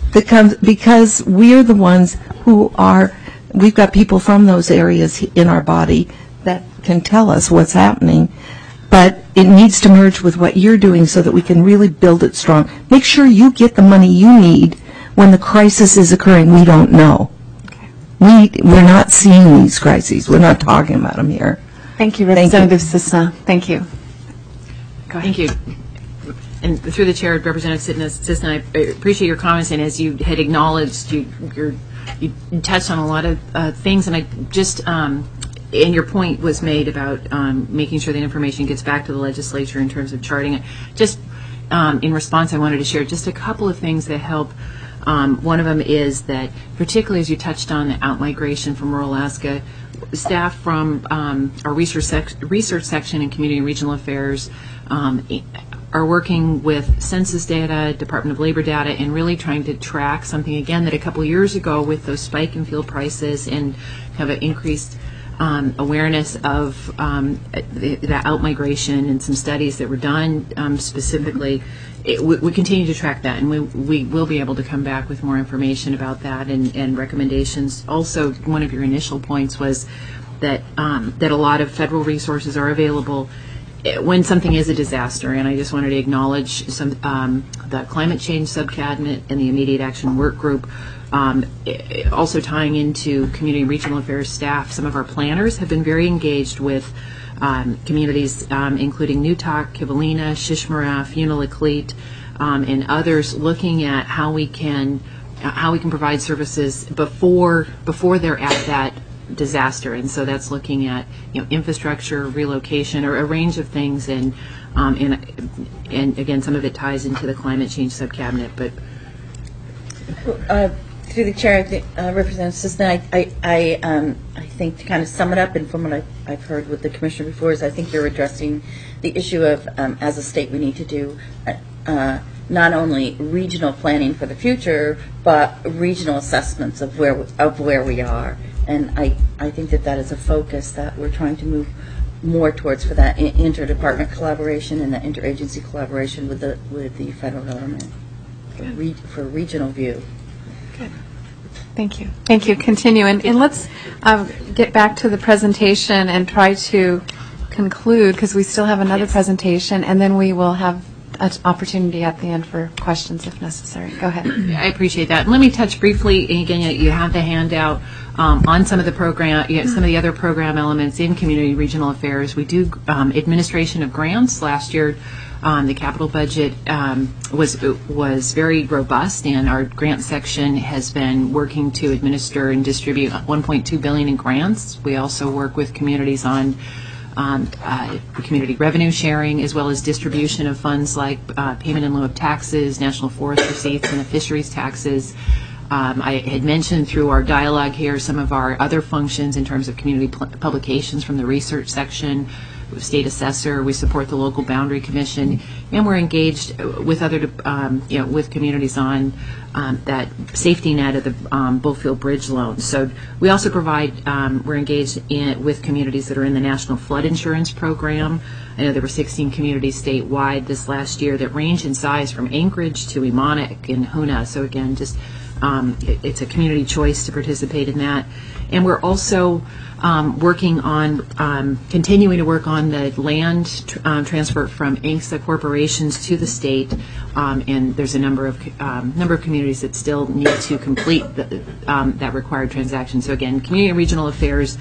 that comes, because we're the ones who are, we've got people from those areas in our body that can tell us what's happening, but it needs to merge with what you're doing so that we can really build it strong. Make sure you get the money you need when the crisis is occurring. We don't know. Okay. We, we're not seeing these crises. We're not talking about them here. Thank you, Thank you. Representative Cisna. Thank you. Go ahead. Thank you. And through the chair, Representative Cisna, I appreciate your comments, and as you had acknowledged, you you're, you touched on a lot of uh, things, and I just, um, and your point was made about um, making sure that information gets back to the legislature in terms of charting it. Just um, in response, I wanted to share just a couple of things that help. Um, one of them is that, particularly as you touched on the outmigration from rural Alaska, staff from um, our research, sec- research section in Community and Regional Affairs um, are working with census data, Department of Labor data, and really trying to track something, again, that a couple years ago with those spike in fuel prices and kind of an increased um, awareness of um, the, the outmigration and some studies that were done um, specifically. It, we, we continue to track that, and we, we will be able to come back with more information about that and, and recommendations. Also, one of your initial points was that um, that a lot of federal resources are available when something is a disaster, and I just wanted to acknowledge some um, the climate change subcabinet and the immediate action work group. Um, also tying into community and regional affairs staff, some of our planners have been very engaged with um, communities, um, including Newtok, Kivalina, Shishmaref, Unalakleet, um, and others, looking at how we can uh, how we can provide services before before they're at that disaster. And so that's looking at, you know, infrastructure, relocation, or a range of things, and um, and and again, some of it ties into the climate change subcabinet. But Uh, through the chair, I think, uh, Representative Cisna, I, I, I, um, I think to kind of sum it up, and from what I, I've heard with the commissioner before, is I think you're addressing the issue of, um, as a state, we need to do uh, uh, not only regional planning for the future, but regional assessments of where of where we are. And I, I think that that is a focus that we're trying to move more towards for that in- interdepartment collaboration and that interagency collaboration with the with the federal government for, re- for regional view. Good. Thank you. Thank you. Continue. And, and let's um, get back to the presentation and try to conclude, because we still have another presentation, and then we will have an opportunity at the end for questions if necessary. Go ahead. I appreciate that. Let me touch briefly, and again, you have the handout um, on some of the program, you know, some of the other program elements in community regional affairs. We do um, administration of grants. Last year, um, the capital budget um, was was very robust, and our grant section has been working to administer and distribute one point two billion dollars in grants. We also work with communities on Um, uh, community revenue sharing, as well as distribution of funds like uh, payment in lieu of taxes, national forest receipts, and the fisheries taxes. Um, I had mentioned through our dialogue here some of our other functions in terms of community pl- publications from the research section, state assessor. We support the local boundary commission, and we're engaged with other, um, you know, with communities on um, that safety net of the um, Bullfield Bridge loan. So we also provide, um, we're engaged in, with communities that are in the National Flood Insurance Program. I know there were sixteen communities statewide this last year that range in size from Anchorage to Emonic and Hoonah. So again, just um, it, it's a community choice to participate in that. And we're also um, working on, um, continuing to work on the land tr- um, transfer from I N C S A corporations to the state, um, and there's a number of um, number of communities that still need to complete the, um, that required transaction. So again, community and regional affairs,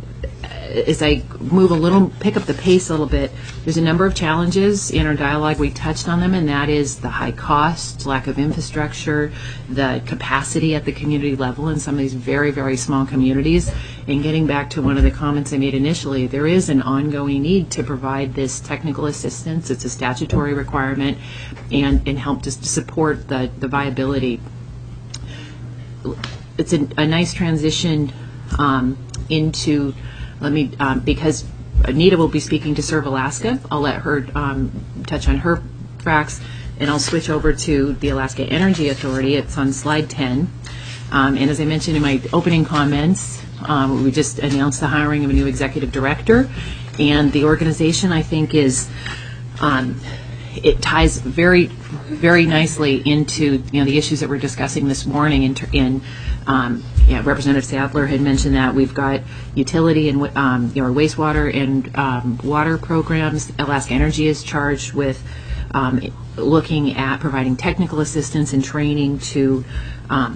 as I move a little, pick up the pace a little bit, there's a number of challenges in our dialogue. We touched on them, and that is the high cost, lack of infrastructure, the capacity at the community level in some of these very, very small communities. And getting back to one of the comments I made initially, there is an ongoing need to provide this technical assistance. It's a statutory requirement, and, and help to support the, the viability. It's a, a nice transition um, into Let me, um, because Anita will be speaking to Serve Alaska, I'll let her um, touch on her tracks, and I'll switch over to the Alaska Energy Authority. It's on slide ten. Um, and as I mentioned in my opening comments, um, we just announced the hiring of a new executive director, and the organization, I think, is um, it ties very, very nicely into, you know, the issues that we're discussing this morning. In, in um, yeah, Representative Sadler had mentioned that we've got utility and um, you know, wastewater and um, water programs. Alaska Energy is charged with um, looking at providing technical assistance and training to um,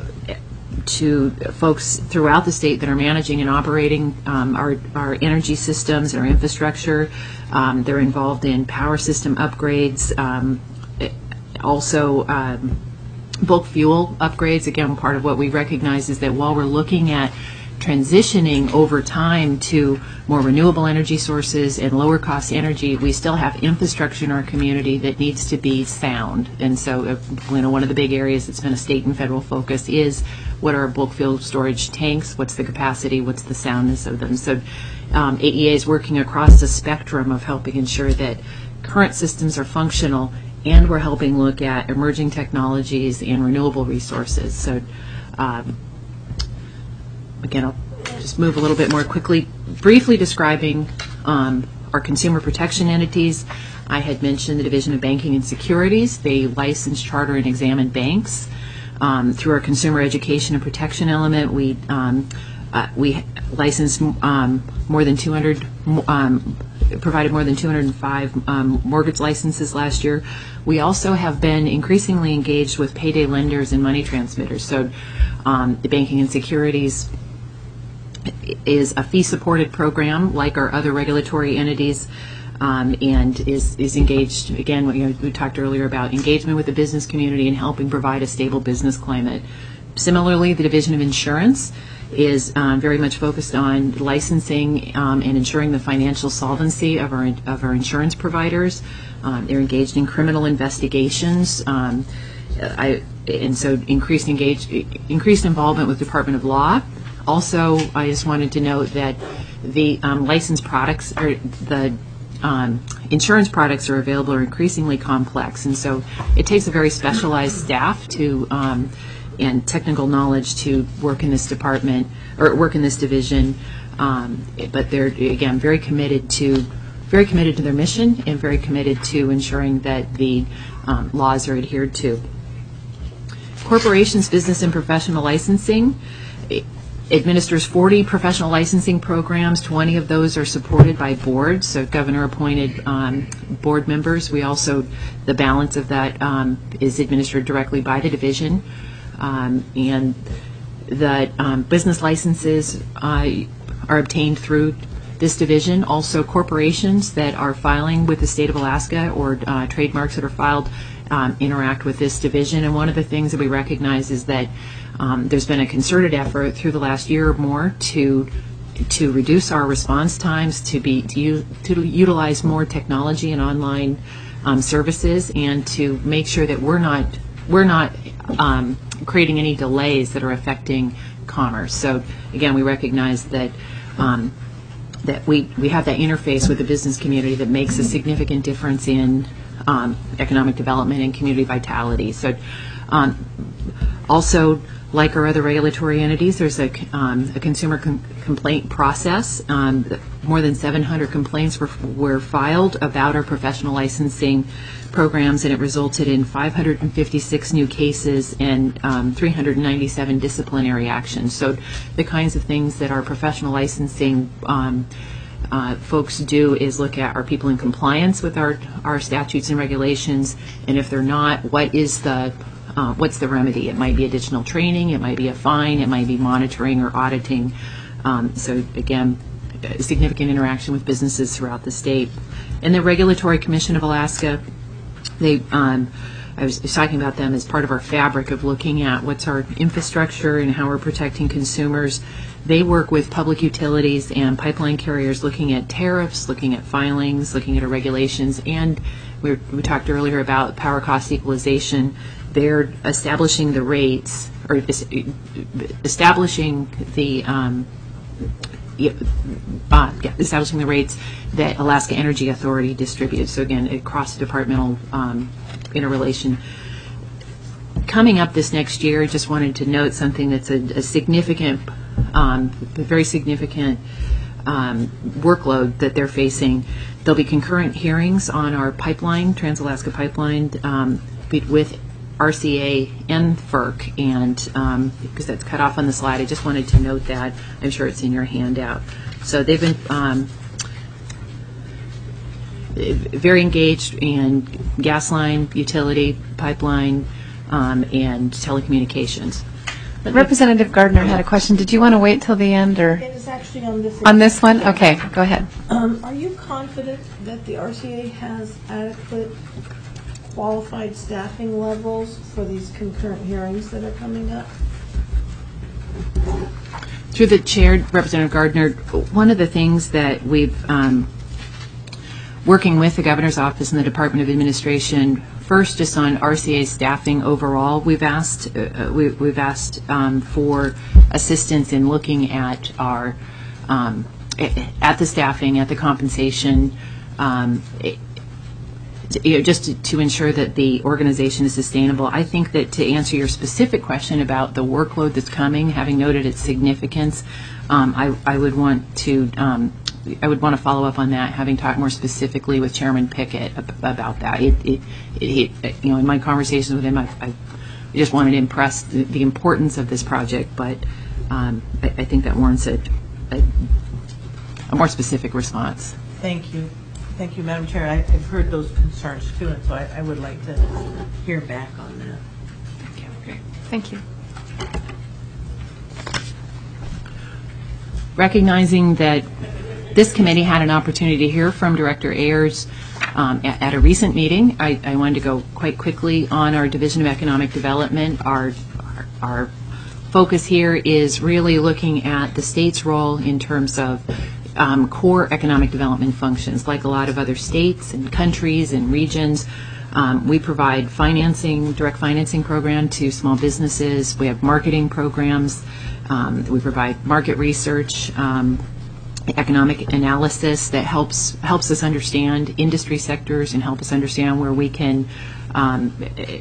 to folks throughout the state that are managing and operating um, our, our energy systems and our infrastructure. Um, they're involved in power system upgrades, um, also um, bulk fuel upgrades. Again, part of what we recognize is that while we're looking at transitioning over time to more renewable energy sources and lower cost energy, we still have infrastructure in our community that needs to be sound. And so, uh, you know, one of the big areas that's been a state and federal focus is what are bulk fuel storage tanks, what's the capacity, what's the soundness of them. So um, A E A is working across the spectrum of helping ensure that current systems are functional, and we're helping look at emerging technologies and renewable resources. So um, again, I'll just move a little bit more quickly, briefly describing um, our consumer protection entities. I had mentioned the Division of Banking and Securities. They license, charter, and examine banks. Um, through our consumer education and protection element, we um, uh, we licensed um, more than two hundred, um, provided more than two hundred five um, mortgage licenses last year. We also have been increasingly engaged with payday lenders and money transmitters. So um, the Banking and Securities is a fee-supported program like our other regulatory entities, um, and is, is engaged, again, we, you know, we talked earlier about engagement with the business community and helping provide a stable business climate. Similarly, the Division of Insurance is um, very much focused on licensing um, and ensuring the financial solvency of our, of our insurance providers. Um, they're engaged in criminal investigations. Um, I, and so increased, engage, increased involvement with Department of Law. Also, I just wanted to note that the um, licensed products, or the um, insurance products are available are increasingly complex, and so it takes a very specialized staff to um, and technical knowledge to work in this department or work in this division. Um, but they're again very committed to very committed to their mission and very committed to ensuring that the um, laws are adhered to. Corporations, business, and professional licensing administers forty professional licensing programs. twenty of those are supported by boards, so governor-appointed um, board members. We also, the balance of that um, is administered directly by the division. Um, and the um, business licenses uh, are obtained through this division. Also, corporations that are filing with the state of Alaska or uh, trademarks that are filed um, interact with this division. And one of the things that we recognize is that Um, there's been a concerted effort through the last year or more to to reduce our response times, to be to, u- to utilize more technology and online um, services, and to make sure that we're not we're not um, creating any delays that are affecting commerce. So again, we recognize that um, that we we have that interface with the business community that makes a significant difference in um, economic development and community vitality. So um, also, like our other regulatory entities, there's a, um, a consumer com- complaint process. Um, more than seven hundred complaints were, were filed about our professional licensing programs, and it resulted in five hundred fifty-six new cases and um, three hundred ninety-seven disciplinary actions. So the kinds of things that our professional licensing um, uh, folks do is look at, are people in compliance with our, our statutes and regulations, and if they're not, what is the Uh, what's the remedy? It might be additional training, it might be a fine, it might be monitoring or auditing. Um, so again, significant interaction with businesses throughout the state. And the Regulatory Commission of Alaska, they, um, I was talking about them as part of our fabric of looking at what's our infrastructure and how we're protecting consumers. They work with public utilities and pipeline carriers looking at tariffs, looking at filings, looking at our regulations, and we, were, we talked earlier about power cost equalization. They're establishing the rates, or establishing the um, uh, yeah, establishing the rates that Alaska Energy Authority distributes. So again, a cross-departmental um, interrelation. Coming up this next year, I just wanted to note something that's a, a significant, um, a very significant um, workload that they're facing. There'll be concurrent hearings on our pipeline, Trans-Alaska Pipeline, um, be- with R C A and F E R C, and um, because that's cut off on the slide, I just wanted to note that. I'm sure it's in your handout. So they've been um, very engaged in gas line, utility, pipeline, um, and telecommunications. Representative Gardner had a question. Did you want to wait till the end, or It is actually on this. on this one? Okay, go ahead. Um, Are you confident that the R C A has adequate qualified staffing levels for these concurrent hearings that are coming up? Through the chair, Representative Gardner, one of the things that we've, um, working with the Governor's Office and the Department of Administration, first just on R C A staffing overall, we've asked, uh, we, we've asked um, for assistance in looking at our, um, at the staffing, at the compensation, um, it, you know, just to, to ensure that the organization is sustainable. I think that to answer your specific question about the workload that's coming, having noted its significance, um, I, I would want to um, I would want to follow up on that, having talked more specifically with Chairman Pickett ab- about that. It, it, it, it, you know, in my conversations with him, I, I just wanted to impress the, the importance of this project, but um, I, I think that warrants a, a, a more specific response. Thank you. Thank you, Madam Chair. I, I've heard those concerns too, and so I, I would like to hear back on that. Okay. Thank you. Recognizing that this committee had an opportunity to hear from Director Ayers um, at, at a recent meeting, I, I wanted to go quite quickly on our Division of Economic Development. Our, our, our focus here is really looking at the state's role in terms of Um, core economic development functions. Like a lot of other states and countries and regions, um, we provide financing, direct financing program to small businesses. We have marketing programs. Um, we provide market research, um, economic analysis that helps helps us understand industry sectors and help us understand where we can um,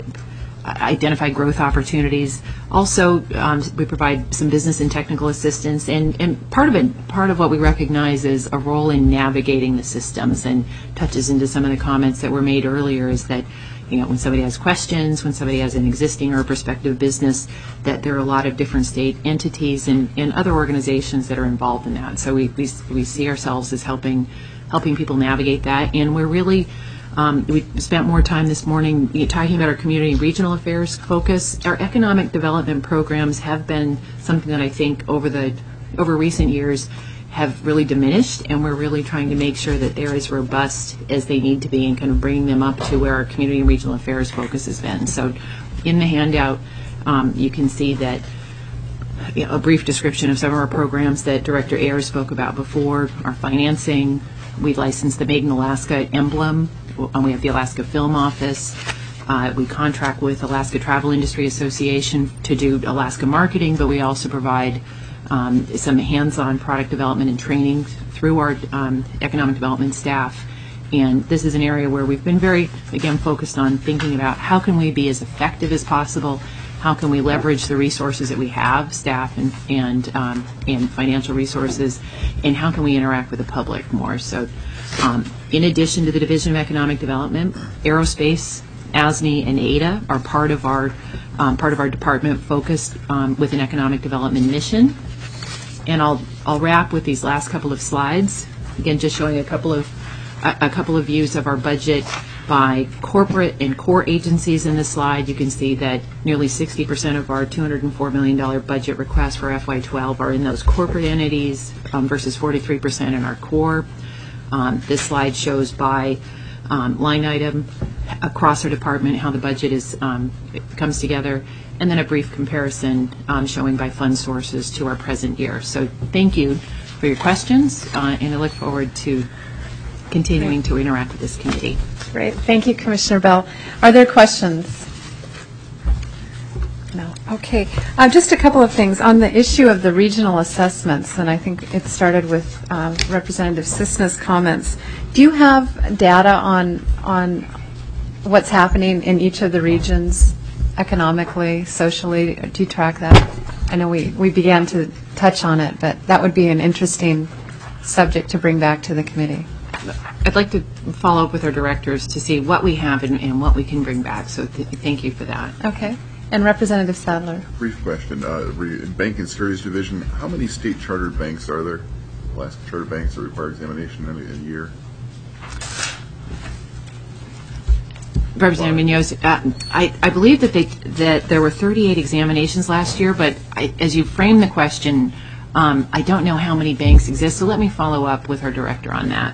identify growth opportunities. Also, um, we provide some business and technical assistance, and, and part of it, part of what we recognize is a role in navigating the systems, and touches into some of the comments that were made earlier. Is that, you know, when somebody has questions, when somebody has an existing or prospective business, that there are a lot of different state entities and, and other organizations that are involved in that. So we, we we see ourselves as helping helping people navigate that, and we're really. Um, we spent more time this morning you know, talking about our community and regional affairs focus. Our economic development programs have been something that I think over the over recent years have really diminished, and we're really trying to make sure that they're as robust as they need to be, and kind of bringing them up to where our community and regional affairs focus has been. So in the handout, um, you can see that you know, a brief description of some of our programs that Director Ayers spoke about before. Our financing, we licensed the Made in Alaska emblem. And we have the Alaska Film Office. Uh, we contract with Alaska Travel Industry Association to do Alaska marketing, but we also provide um, some hands-on product development and training through our um, economic development staff. And this is an area where we've been very, again, focused on thinking about how can we be as effective as possible, how can we leverage the resources that we have, staff and and, um, and financial resources, and how can we interact with the public more. So. Um, in addition to the Division of Economic Development, Aerospace, A S M E, and A D A are part of our um, part of our department focused um, with an economic development mission. And I'll I'll wrap with these last couple of slides. Again, just showing a couple of a, a couple of views of our budget by corporate and core agencies in this slide. You can see that nearly sixty percent of our two hundred four million dollars budget requests for F Y twelve are in those corporate entities um, versus forty-three percent in our core. Um, this slide shows by um, line item across our department how the budget is um, comes together, and then a brief comparison um, showing by fund sources to our present year. So thank you for your questions, uh, and I look forward to continuing to interact with this committee. Great. Thank you, Commissioner Bell. Are there questions? No. Okay. Uh, just a couple of things. On the issue of the regional assessments, and I think it started with um, Representative Cisna's comments, do you have data on on what's happening in each of the regions economically, socially? Do you track that? I know we, we began to touch on it, but that would be an interesting subject to bring back to the committee. I'd like to follow up with our directors to see what we have and, and what we can bring back, so th- thank you for that. Okay. And Representative Sadler. Brief question. Uh, re- in Bank and Securities Division, how many state chartered banks are there? Alaska chartered banks that require examination in a, in a year? Representative Munoz, uh, I, I believe that they that there were thirty-eight examinations last year, but I, as you frame the question, um, I don't know how many banks exist, so let me follow up with our director on that.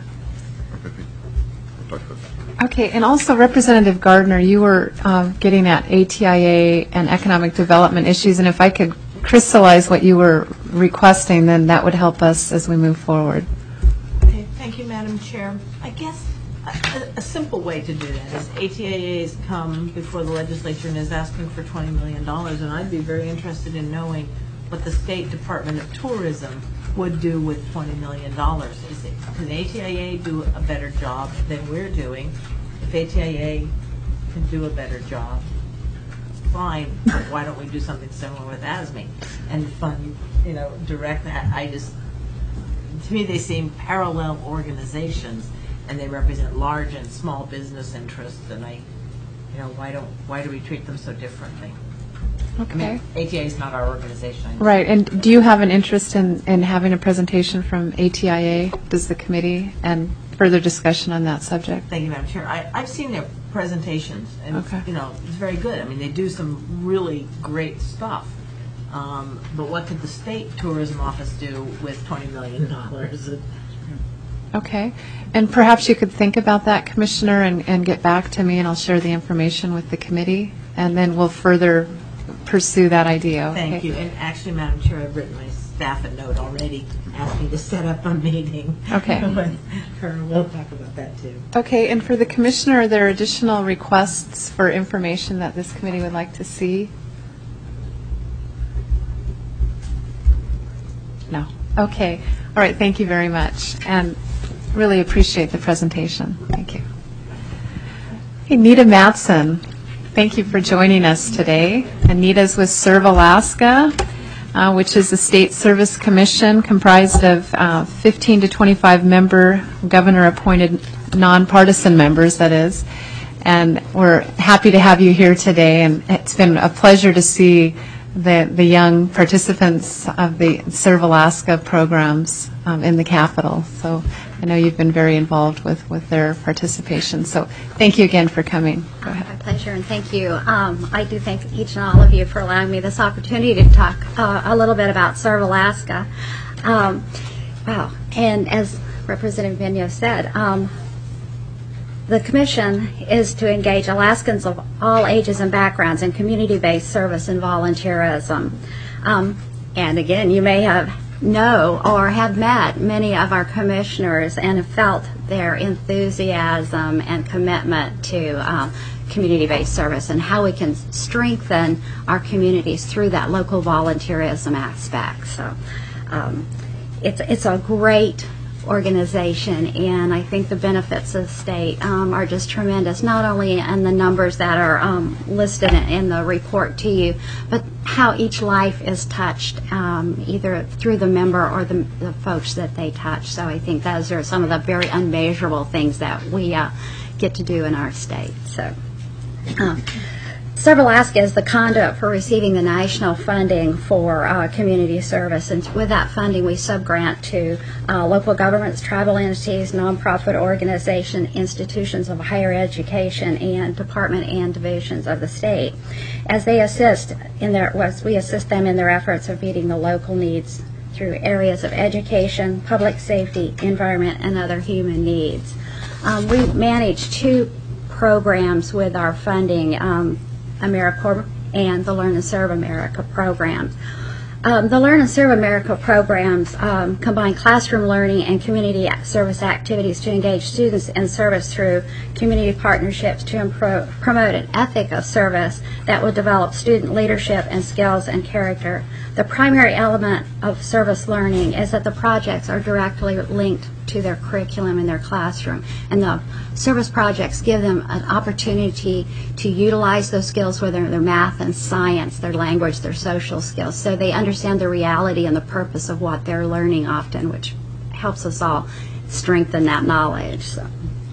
Okay, and also Representative Gardner, you were um, getting at A T I A and economic development issues, and if I could crystallize what you were requesting, then that would help us as we move forward. Okay, thank you, Madam Chair. I guess a, a simple way to do that is A T I A has come before the legislature and is asking for twenty million dollars, and I'd be very interested in knowing what the State Department of Tourism would do with twenty million dollars. Is it, can A T I A do a better job than we're doing? If A T I A can do a better job, fine, but why don't we do something similar with A S M E and fund, you know, direct that? I just, to me, they seem parallel organizations, and they represent large and small business interests, and I, you know, why don't, why do we treat them so differently? Okay. I mean, A T I A is not our organization. I know. Right, and do you have an interest in, in having a presentation from A T I A? Does the committee, and further discussion on that subject? Thank you, Madam Chair. I, I've seen their presentations, and Okay. you know, it's very good. I mean, they do some really great stuff. Um, but what could the state tourism office do with twenty million dollars? Okay, and perhaps you could think about that, Commissioner, and, and get back to me, and I'll share the information with the committee, and then we'll further pursue that idea. Okay? Thank you. And actually, Madam Chair, I've written my staff a note already asking to set up a meeting. Okay. with her. We'll talk about that too. Okay, and for the Commissioner, are there additional requests for information that this committee would like to see? No. Okay. All right, thank you very much, and really appreciate the presentation. Thank you. Hey, Nita Matson, thank you for joining us today. Anita's with Serve Alaska, uh, which is a state service commission comprised of uh, fifteen to twenty-five member governor-appointed nonpartisan members, that is. And we're happy to have you here today, and it's been a pleasure to see the, the young participants of the Serve Alaska programs um, in the Capitol. So I know you've been very involved with, with their participation. So thank you again for coming. Go ahead. My pleasure, and thank you. Um, I do thank each and all of you for allowing me this opportunity to talk uh, a little bit about Serve Alaska. Um, wow. And as Representative Vigneault said, um, the Commission is to engage Alaskans of all ages and backgrounds in community-based service and volunteerism. Um, and again, you may have know or have met many of our commissioners and have felt their enthusiasm and commitment to um, community-based service and how we can strengthen our communities through that local volunteerism aspect. So um, it's, it's a great organization, and I think the benefits of the state um, are just tremendous, not only in the numbers that are um, listed in, in the report to you, but how each life is touched, um, either through the member or the, the folks that they touch. So I think those are some of the very unmeasurable things that we uh, get to do in our state. So. Um, Serve Alaska is the conduit for receiving the national funding for uh, community service, and with that funding we subgrant to uh, local governments, tribal entities, nonprofit organizations, institutions of higher education, and department and divisions of the state, as they assist in their, as we assist them in their efforts of meeting the local needs through areas of education, public safety, environment, and other human needs. Um, we manage two programs with our funding. Um, AmeriCorps and the Learn and Serve America programs. Um, the Learn and Serve America programs um, combine classroom learning and community service activities to engage students in service through community partnerships to impro- promote an ethic of service that will develop student leadership and skills and character. The primary element of service learning is that the projects are directly linked to their curriculum in their classroom, and the service projects give them an opportunity to utilize those skills, whether they're math and science, their language, their social skills, so they understand the reality and the purpose of what they're learning often, which helps us all strengthen that knowledge. So.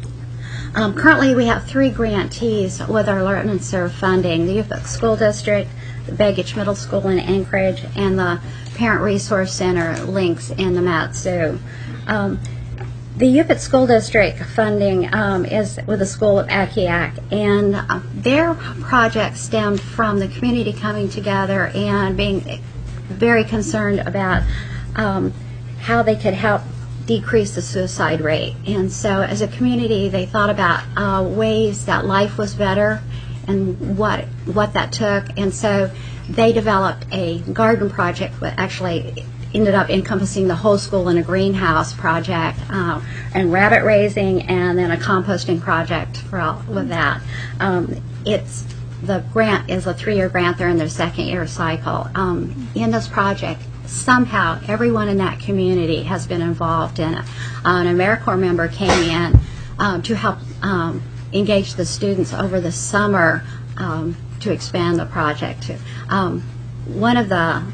Um, currently, we have three grantees with our Learn and Serve funding: the Yupik School District, the Baggage Middle School in Anchorage, and the Parent Resource Center Links in the Mat-Su. Um, the Yupik School District funding um, is with the School of Akiak, and uh, their project stemmed from the community coming together and being very concerned about um, how they could help decrease the suicide rate. And so as a community, they thought about uh, ways that life was better and what what that took. And so they developed a garden project that actually ended up encompassing the whole school in a greenhouse project, uh, and rabbit raising, and then a composting project for all, with that. Um, it's the grant is a three-year grant. They're in their second year cycle. Um, in this project, somehow everyone in that community has been involved in it. Uh, an AmeriCorps member came in um, to help um, engage the students over the summer um, to expand the project. To, um, one of the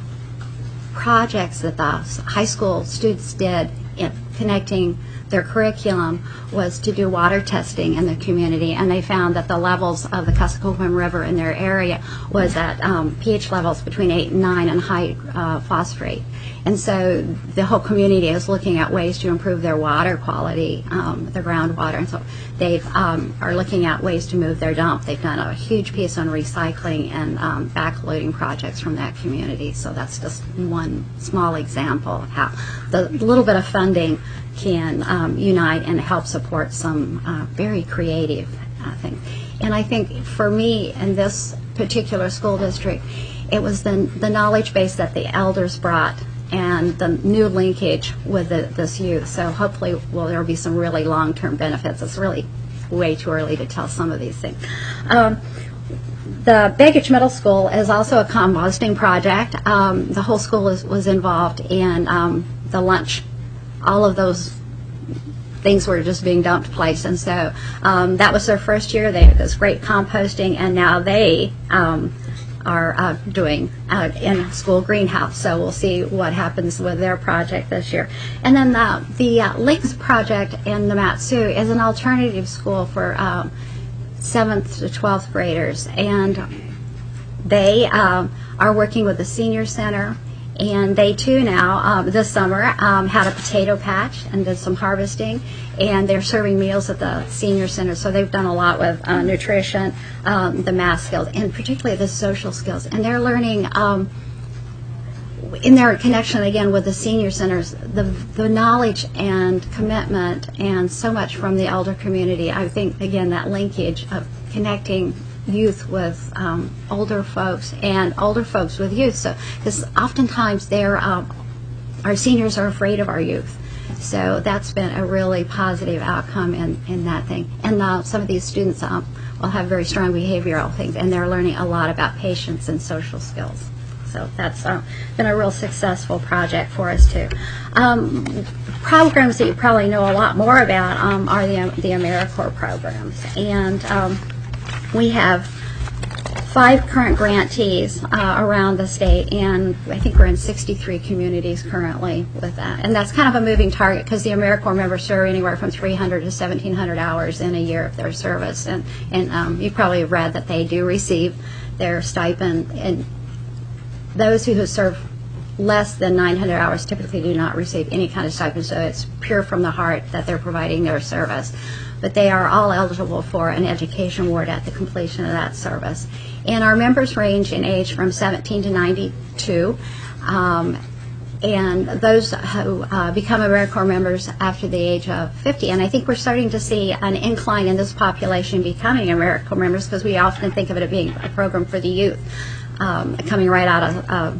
projects that the high school students did in connecting their curriculum was to do water testing in the community, and they found that the levels of the Kuskokwim River in their area was at um, pH levels between eight and nine and high uh, phosphate. And so the whole community is looking at ways to improve their water quality, um, the groundwater. And so they um, are looking at ways to move their dump. They've done a huge piece on recycling and um, backloading projects from that community. So that's just one small example of how the little bit of funding can um, unite and help support some uh, very creative uh, things. And I think for me in this particular school district, it was the, the knowledge base that the elders brought and the new linkage with the, this youth. So hopefully, well, there will be some really long-term benefits. It's really way too early to tell some of these things. Um, the Baggage Middle School is also a composting project. Um, the whole school is, was involved in um, the lunch. All of those things were just being dumped place, and so um, that was their first year. They had this great composting, and now they um, are uh, doing uh, in school greenhouse. So we'll see what happens with their project this year. And then the, the uh, Links project in the Mat-Su is an alternative school for um, seventh to twelfth graders, and they um, are working with the senior center. And they too now, um, this summer, um, had a potato patch and did some harvesting, and they're serving meals at the senior center. So they've done a lot with uh, nutrition, um, the math skills, and particularly the social skills. And they're learning, um, in their connection again with the senior centers, the, the knowledge and commitment and so much from the elder community. I think, again, that linkage of connecting youth with um, older folks and older folks with youth. So, because oftentimes they're, um, our seniors are afraid of our youth. So that's been a really positive outcome in, in that thing. And uh, some of these students um, will have very strong behavioral things, and they're learning a lot about patience and social skills. So that's uh, been a real successful project for us too. Um, programs that you probably know a lot more about um, are the, the AmeriCorps programs. And um, we have five current grantees uh, around the state, and I think we're in sixty-three communities currently with that. And that's kind of a moving target because the AmeriCorps members serve anywhere from three hundred to seventeen hundred hours in a year of their service. And, and um, you probably have read that they do receive their stipend, and those who serve less than nine hundred hours typically do not receive any kind of stipend, so it's pure from the heart that they're providing their service. But they are all eligible for an education award at the completion of that service. And our members range in age from seventeen to ninety-two, um, and those who uh, become AmeriCorps members after the age of fifty. And I think we're starting to see an incline in this population becoming AmeriCorps members, because we often think of it as being a program for the youth, um, coming right out of uh,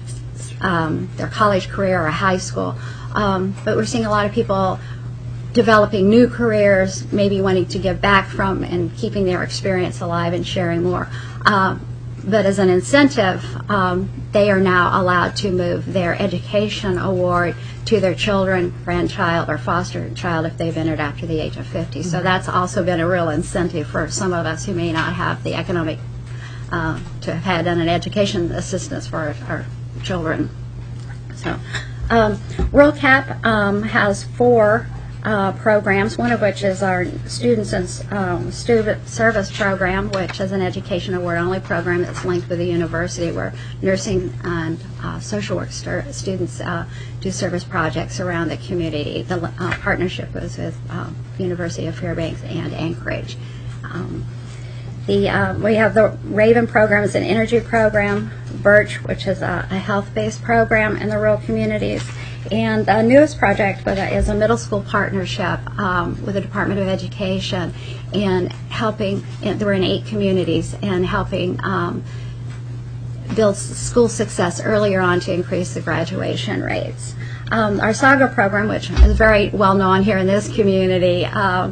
um, their college career or high school. Um, but we're seeing a lot of people developing new careers, maybe wanting to give back from and keeping their experience alive and sharing more. Um, but as an incentive, um, they are now allowed to move their education award to their children, grandchild, or foster child if they've entered after the age of fifty. So that's also been a real incentive for some of us who may not have the economic uh, to have had done an education assistance for our, our children. So. Um, Rural Cap um, has four uh, programs, one of which is our Students and um, Student Service Program, which is an education award-only program that's linked with the university, where nursing and uh, social work stu- students uh, do service projects around the community. The uh, partnership was with uh, University of Fairbanks and Anchorage. Um, The, uh, we have the Raven program, is an energy program, Birch, which is a, a health-based program in the rural communities, and the newest project with it is a middle school partnership um, with the Department of Education in helping, in, we're in eight communities, and helping um, build school success earlier on to increase the graduation rates. Um, our Saga program, which is very well known here in this community, uh,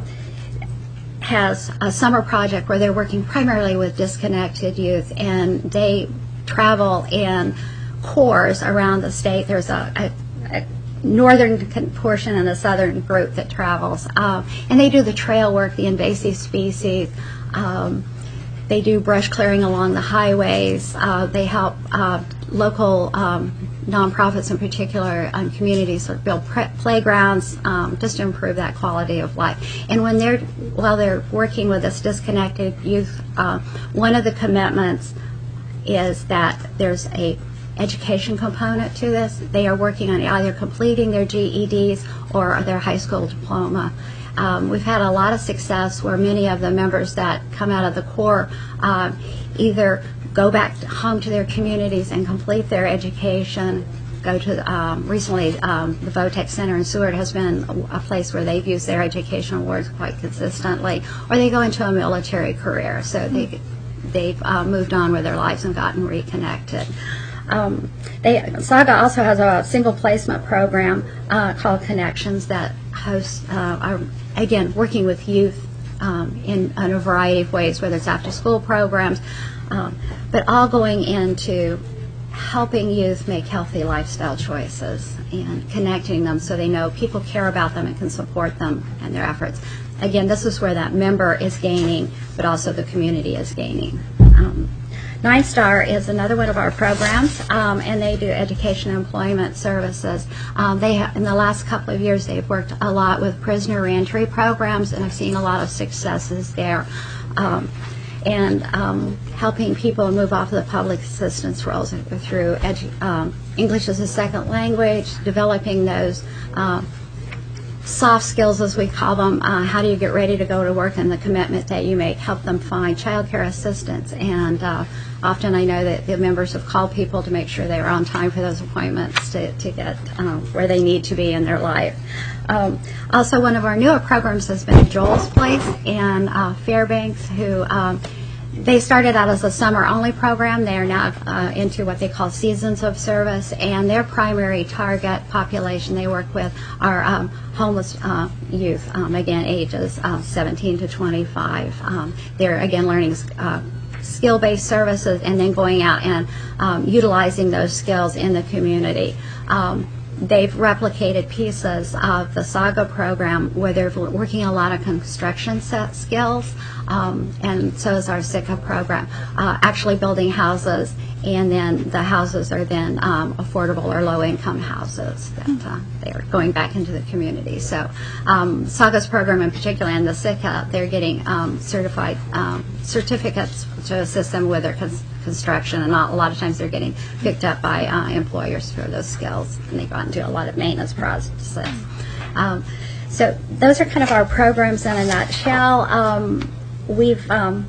has a summer project where they're working primarily with disconnected youth, and they travel in corps around the state. There's a, a, a northern portion and a southern group that travels, um, and they do the trail work, the invasive species. Um, they do brush clearing along the highways. Uh, they help uh, local um, nonprofits in particular and communities build pre- playgrounds um, just to improve that quality of life. And when they're while they're working with this disconnected youth, uh, one of the commitments is that there's a education component to this. They are working on either completing their G E Ds or their high school diploma. Um, we've had a lot of success where many of the members that come out of the Corps uh, either go back home to their communities and complete their education, go to, um, recently um, the Votech Center in Seward has been a place where they've used their education awards quite consistently, or they go into a military career, so they, they've uh, moved on with their lives and gotten reconnected. Um, they, Saga also has a single placement program uh, called Connections that hosts, uh, are, again, working with youth um, in, in a variety of ways, whether it's after school programs, um, but all going into helping youth make healthy lifestyle choices and connecting them so they know people care about them and can support them in their efforts. Again, this is where that member is gaining, but also the community is gaining. Um, Nine Star is another one of our programs, um, and they do education and employment services. Um, they ha- in the last couple of years, they've worked a lot with prisoner reentry programs, and I've seen a lot of successes there. Um, and um, helping people move off of the public assistance roles through edu- um, English as a second language, developing those um, soft skills, as we call them. Uh, how do you get ready to go to work, and the commitment that you make, help them find child care assistance. And uh, often I know that the members have called people to make sure they are on time for those appointments to, to get um, where they need to be in their life. Um, also, one of our newer programs has been Joel's Place in uh, Fairbanks, who um, they started out as a summer-only program. They are now uh, into what they call seasons of service, and their primary target population they work with are um, homeless uh, youth, um, again, ages uh, seventeen to twenty-five. Um, they're, again, learning uh, skill-based services and then going out and um, utilizing those skills in the community. Um, They've replicated pieces of the Saga program where they're working a lot of construction set skills, um, and so is our S I C A program, uh, actually building houses, and then the houses are then um, affordable or low-income houses that uh, they're going back into the community. So um, Saga's program in particular, and the S I C A, they're getting um, certified um, certificates to assist them with their cons- construction, and a lot of times they're getting picked up by uh, employers for those skills, and they go out and do a lot of maintenance processes. Um, so those are kind of our programs in a nutshell. Um, we've um,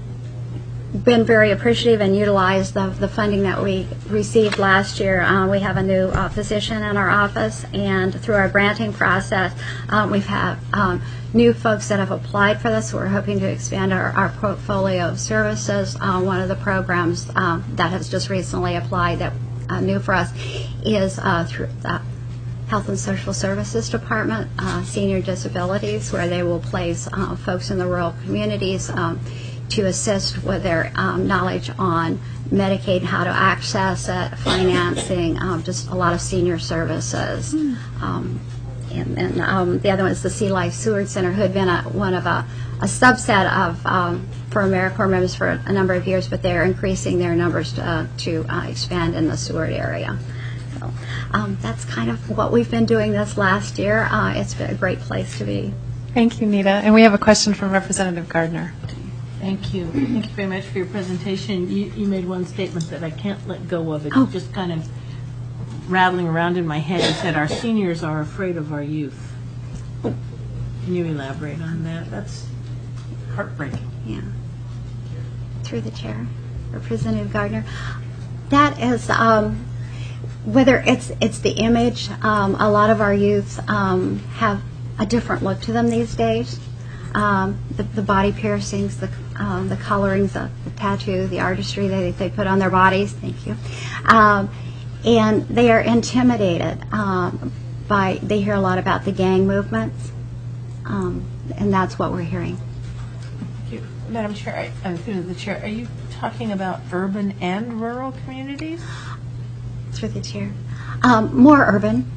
been very appreciative and utilized the, the funding that we received last year. Uh, we have a new uh, physician in our office, and through our granting process, um, we've had um, new folks that have applied for this. So we're hoping to expand our, our portfolio of services. Uh, one of the programs um, that has just recently applied that uh, new for us is uh, through the Health and Social Services Department, uh, Senior Disabilities, where they will place uh, folks in the rural communities um, to assist with their um, knowledge on Medicaid, how to access it, financing, um, just a lot of senior services. Um, and and um, the other one is the Sea Life Seward Center, who had been a, one of a, a subset of um, for AmeriCorps members for a, a number of years, but they're increasing their numbers to, uh, to uh, expand in the Seward area. So So um, that's kind of what we've been doing this last year. Uh, it's been a great place to be. Thank you, Nita. And we have a question from Representative Gardner. Thank you. Thank you very much for your presentation. You, you made one statement that I can't let go of. It's Oh. just kind of rattling around in my head. You said our seniors are afraid of our youth. Can you elaborate on that? That's heartbreaking. Yeah. Through the chair, Representative Gardner. That is, um, whether it's it's the image, um, a lot of our youth um, have a different look to them these days. Um, the, the body piercings, the um, the colorings, the, the tattoo, the artistry they, they put on their bodies. Thank you. Um, and they are intimidated um, by, they hear a lot about the gang movements, um, and that's what we're hearing. Thank you. Madam Chair, I, uh, through the chair, are you talking about urban and rural communities? Through the chair. Um, more urban.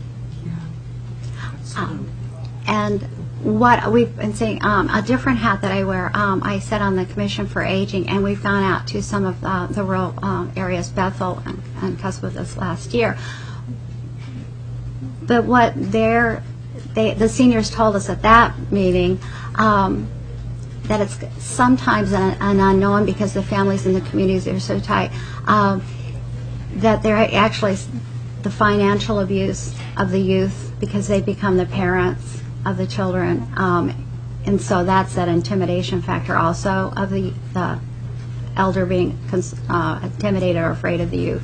Um, and what we've been saying, um, a different hat that I wear, um, I sit on the Commission for Aging, and we've gone out to some of uh, the rural um, areas, Bethel and, and Cuswood this last year. But what they're, they, the seniors told us at that meeting, um, that it's sometimes an, an unknown because the families and the communities are so tight, um, that they're actually the financial abuse of the youth because they become the parents of the children, um, and so that's that intimidation factor also of the, the elder being cons- uh, intimidated or afraid of the youth.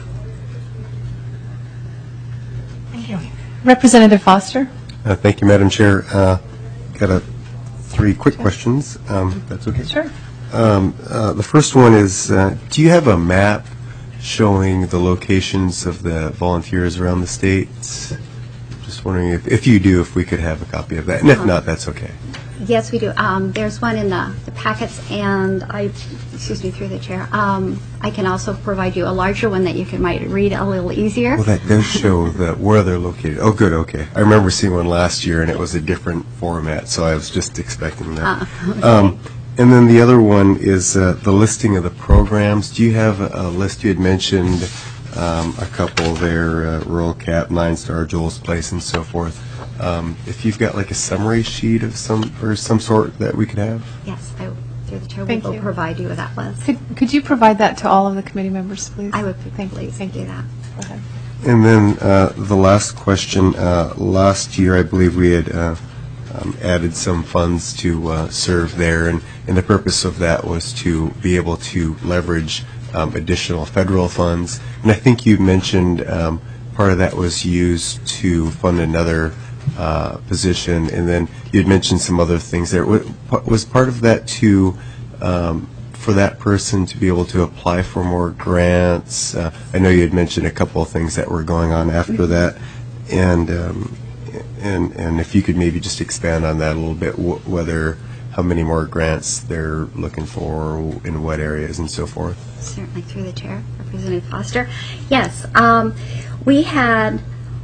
Thank you. Representative Foster. Uh, Thank you, Madam Chair. Uh, Got a three quick questions, um, if that's okay. Sure. Um, uh, The first one is, uh, do you have a map showing the locations of the volunteers around the state? Just wondering if, if you do, if we could have a copy of that, and if not, that's okay. Yes, we do. Um, there's one in the, the packets, and I, excuse me, through the chair. Um, I can also provide you a larger one that you can might read a little easier. Well, that does show that where they're located. Oh, good, okay. I remember seeing one last year, and it was a different format, so I was just expecting that. Uh, okay. um, and then the other one is uh, the listing of the programs. Do you have a, a list? You had mentioned um, a couple there, uh, Rural Cap, Nine Star, Joel's Place, and so forth. Um, if you've got like a summary sheet of some or some sort that we could have. Yes, I, through the chair, Thank we will you. provide you with that list. Could, could you provide that to all of the committee members, please? I would Thank you. please Thank do you. that. Go ahead. And then uh, the last question, uh, last year I believe we had uh, um, added some funds to uh, serve there, and, and the purpose of that was to be able to leverage um, additional federal funds. And I think you mentioned um, part of that was used to fund another uh, position, and then you had mentioned some other things there. Wa- Was part of that to um, for that person to be able to apply for more grants? Uh, I know you had mentioned a couple of things that were going on after that, and um, and and if you could maybe just expand on that a little bit, wh- whether how many more grants they're looking for, in what areas, and so forth. Certainly, through the chair, Representative Foster. Yes, um, we had.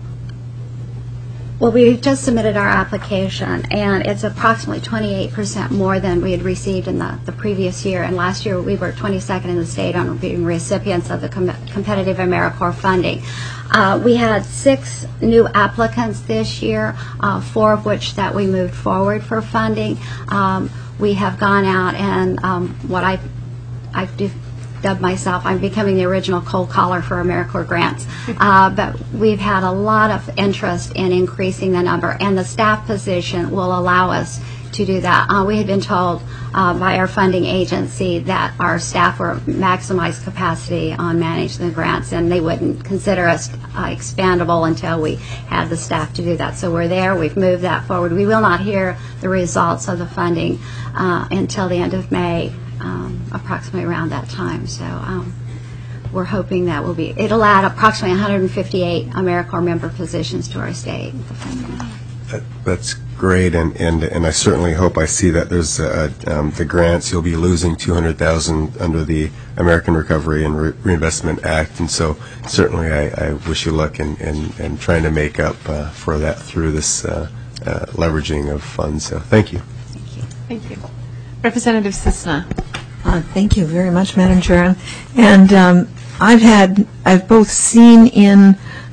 Well, we just submitted our application, and it's approximately twenty-eight percent more than we had received in the, the previous year. And last year, we were twenty-second in the state on being recipients of the com- competitive AmeriCorps funding. Uh, we had six new applicants this year, uh, four of which that we moved forward for funding. Um, we have gone out and um, what I I do. dubbed myself, I'm becoming the original cold caller for AmeriCorps grants. Uh, but we've had a lot of interest in increasing the number, and the staff position will allow us to do that. Uh, we had been told uh, by our funding agency that our staff were maximized capacity on managing the grants, and they wouldn't consider us uh, expandable until we had the staff to do that. So we're there. We've moved that forward. We will not hear the results of the funding uh, until the end of May. Um, approximately around that time. So um, we're hoping that will be, it'll add approximately one hundred fifty-eight AmeriCorps member positions to our state. That, that's great, and, and and I certainly hope I see that there's uh, um, the grants. You'll be losing two hundred thousand dollars under the American Recovery and Re- Reinvestment Act, and so certainly I, I wish you luck in, in, in trying to make up uh, for that through this uh, uh, leveraging of funds. So thank you. Thank you. Thank you. Representative Cisna. Uh, Thank you very much, Madam Chair. And um, I've had, I've both seen in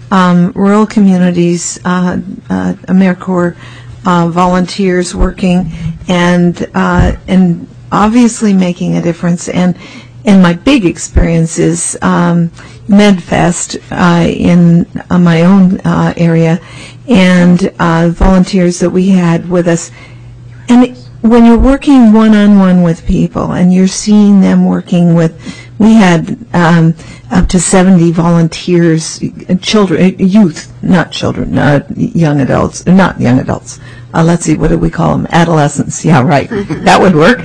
um, rural communities, uh, uh, AmeriCorps uh, volunteers working, and uh, and obviously making a difference. And and my big experience is um, MedFest uh, in uh, my own uh, area, and uh, volunteers that we had with us. And when you're working one-on-one with people and you're seeing them working with, we had um, up to seventy volunteers, uh, children, uh, youth, not children, not young adults, not young adults. Uh, let's see, what do we call them? Adolescents. Yeah, right. That would work.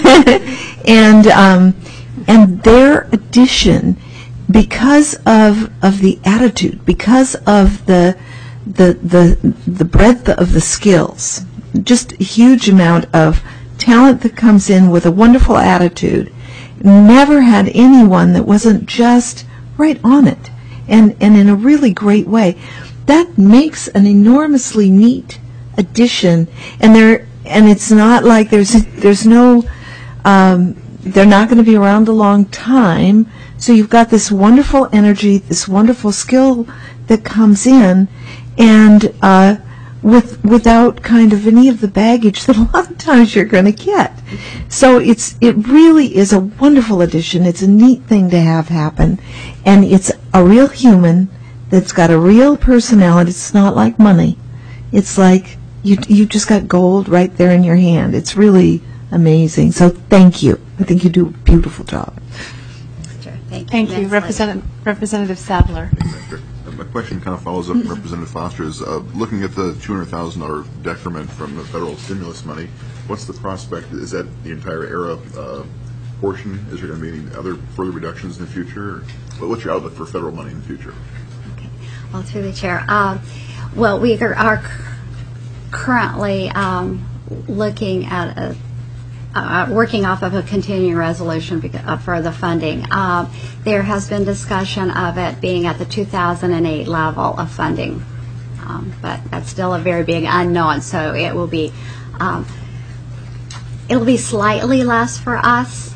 and um, and their addition, because of of the attitude, because of the the the the breadth of the skills, just a huge amount of talent that comes in with a wonderful attitude. Never had anyone that wasn't just right on it, and and in a really great way. That makes an enormously neat addition, and there and it's not like there's there's no um, they're not going to be around a long time. So you've got this wonderful energy, this wonderful skill that comes in, and uh, with without kind of any of the baggage that a lot of times you're going to get. So it's it really is a wonderful addition. It's a neat thing to have happen, and it's a real human that's got a real personality. It's not like money. It's like you you just got gold right there in your hand. It's really amazing. So thank you. I think you do a beautiful job. Sure. Thank you. Thank you. Immensely. Representative, Representative Sadler. My question kind of follows up Representative Foster's. Uh, looking at the two hundred thousand dollars decrement from the federal stimulus money, what's the prospect? Is that the entire ERA uh, portion? Is there going to be any other further reductions in the future? Or what's your outlook for federal money in the future? Okay. Well, through the chair. Um, well, we are, are currently um, looking at a Uh, working off of a continuing resolution beca- uh, for the funding. Um, there has been discussion of it being at the two thousand eight level of funding, um, but that's still a very big unknown, so it will be um, it'll be slightly less for us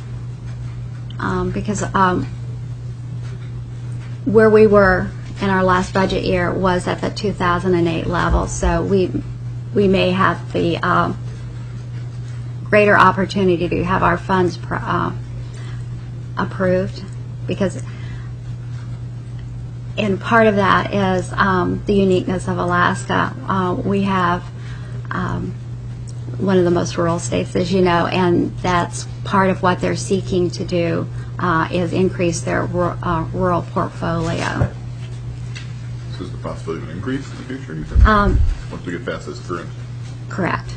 um, because um, where we were in our last budget year was at the two thousand eight level, so we we may have the um, greater opportunity to have our funds pr- uh, approved, because and part of that is um, the uniqueness of Alaska. Uh, we have um, one of the most rural states, as you know, and that's part of what they're seeking to do uh, is increase their ru- uh, rural portfolio. So is the possibility of an increase in the future, you think? Um, Once we get past this current? correct.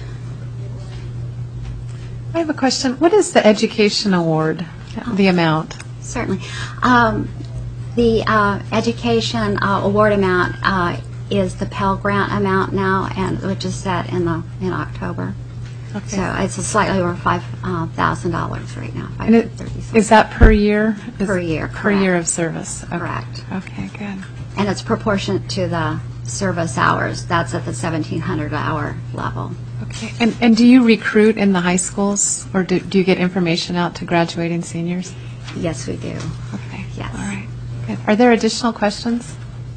I have a question. What is the education award, the amount? Certainly. Um, the uh, education uh, award amount uh, is the Pell Grant amount now, and which is set in the in October. Okay. So it's a slightly over five uh, thousand dollars right now. And it, is that per year? Is Per year, Per correct. year of service. Okay. Correct. Okay, good. And it's proportionate to the service hours. That's at the seventeen hundred hour level. Okay. And and do you recruit in the high schools, or do, do you get information out to graduating seniors? Yes, we do. Okay. Yes. All right. Good. Are there additional questions?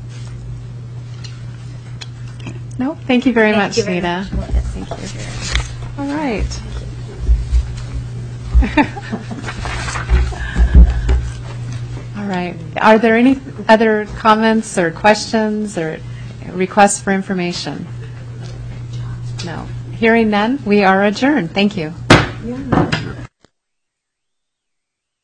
No? Thank you very Thank much, you very Nita. much. Thank you. All right. All right. Are there any other comments or questions or requests for information? No. Hearing none, we are adjourned. Thank you.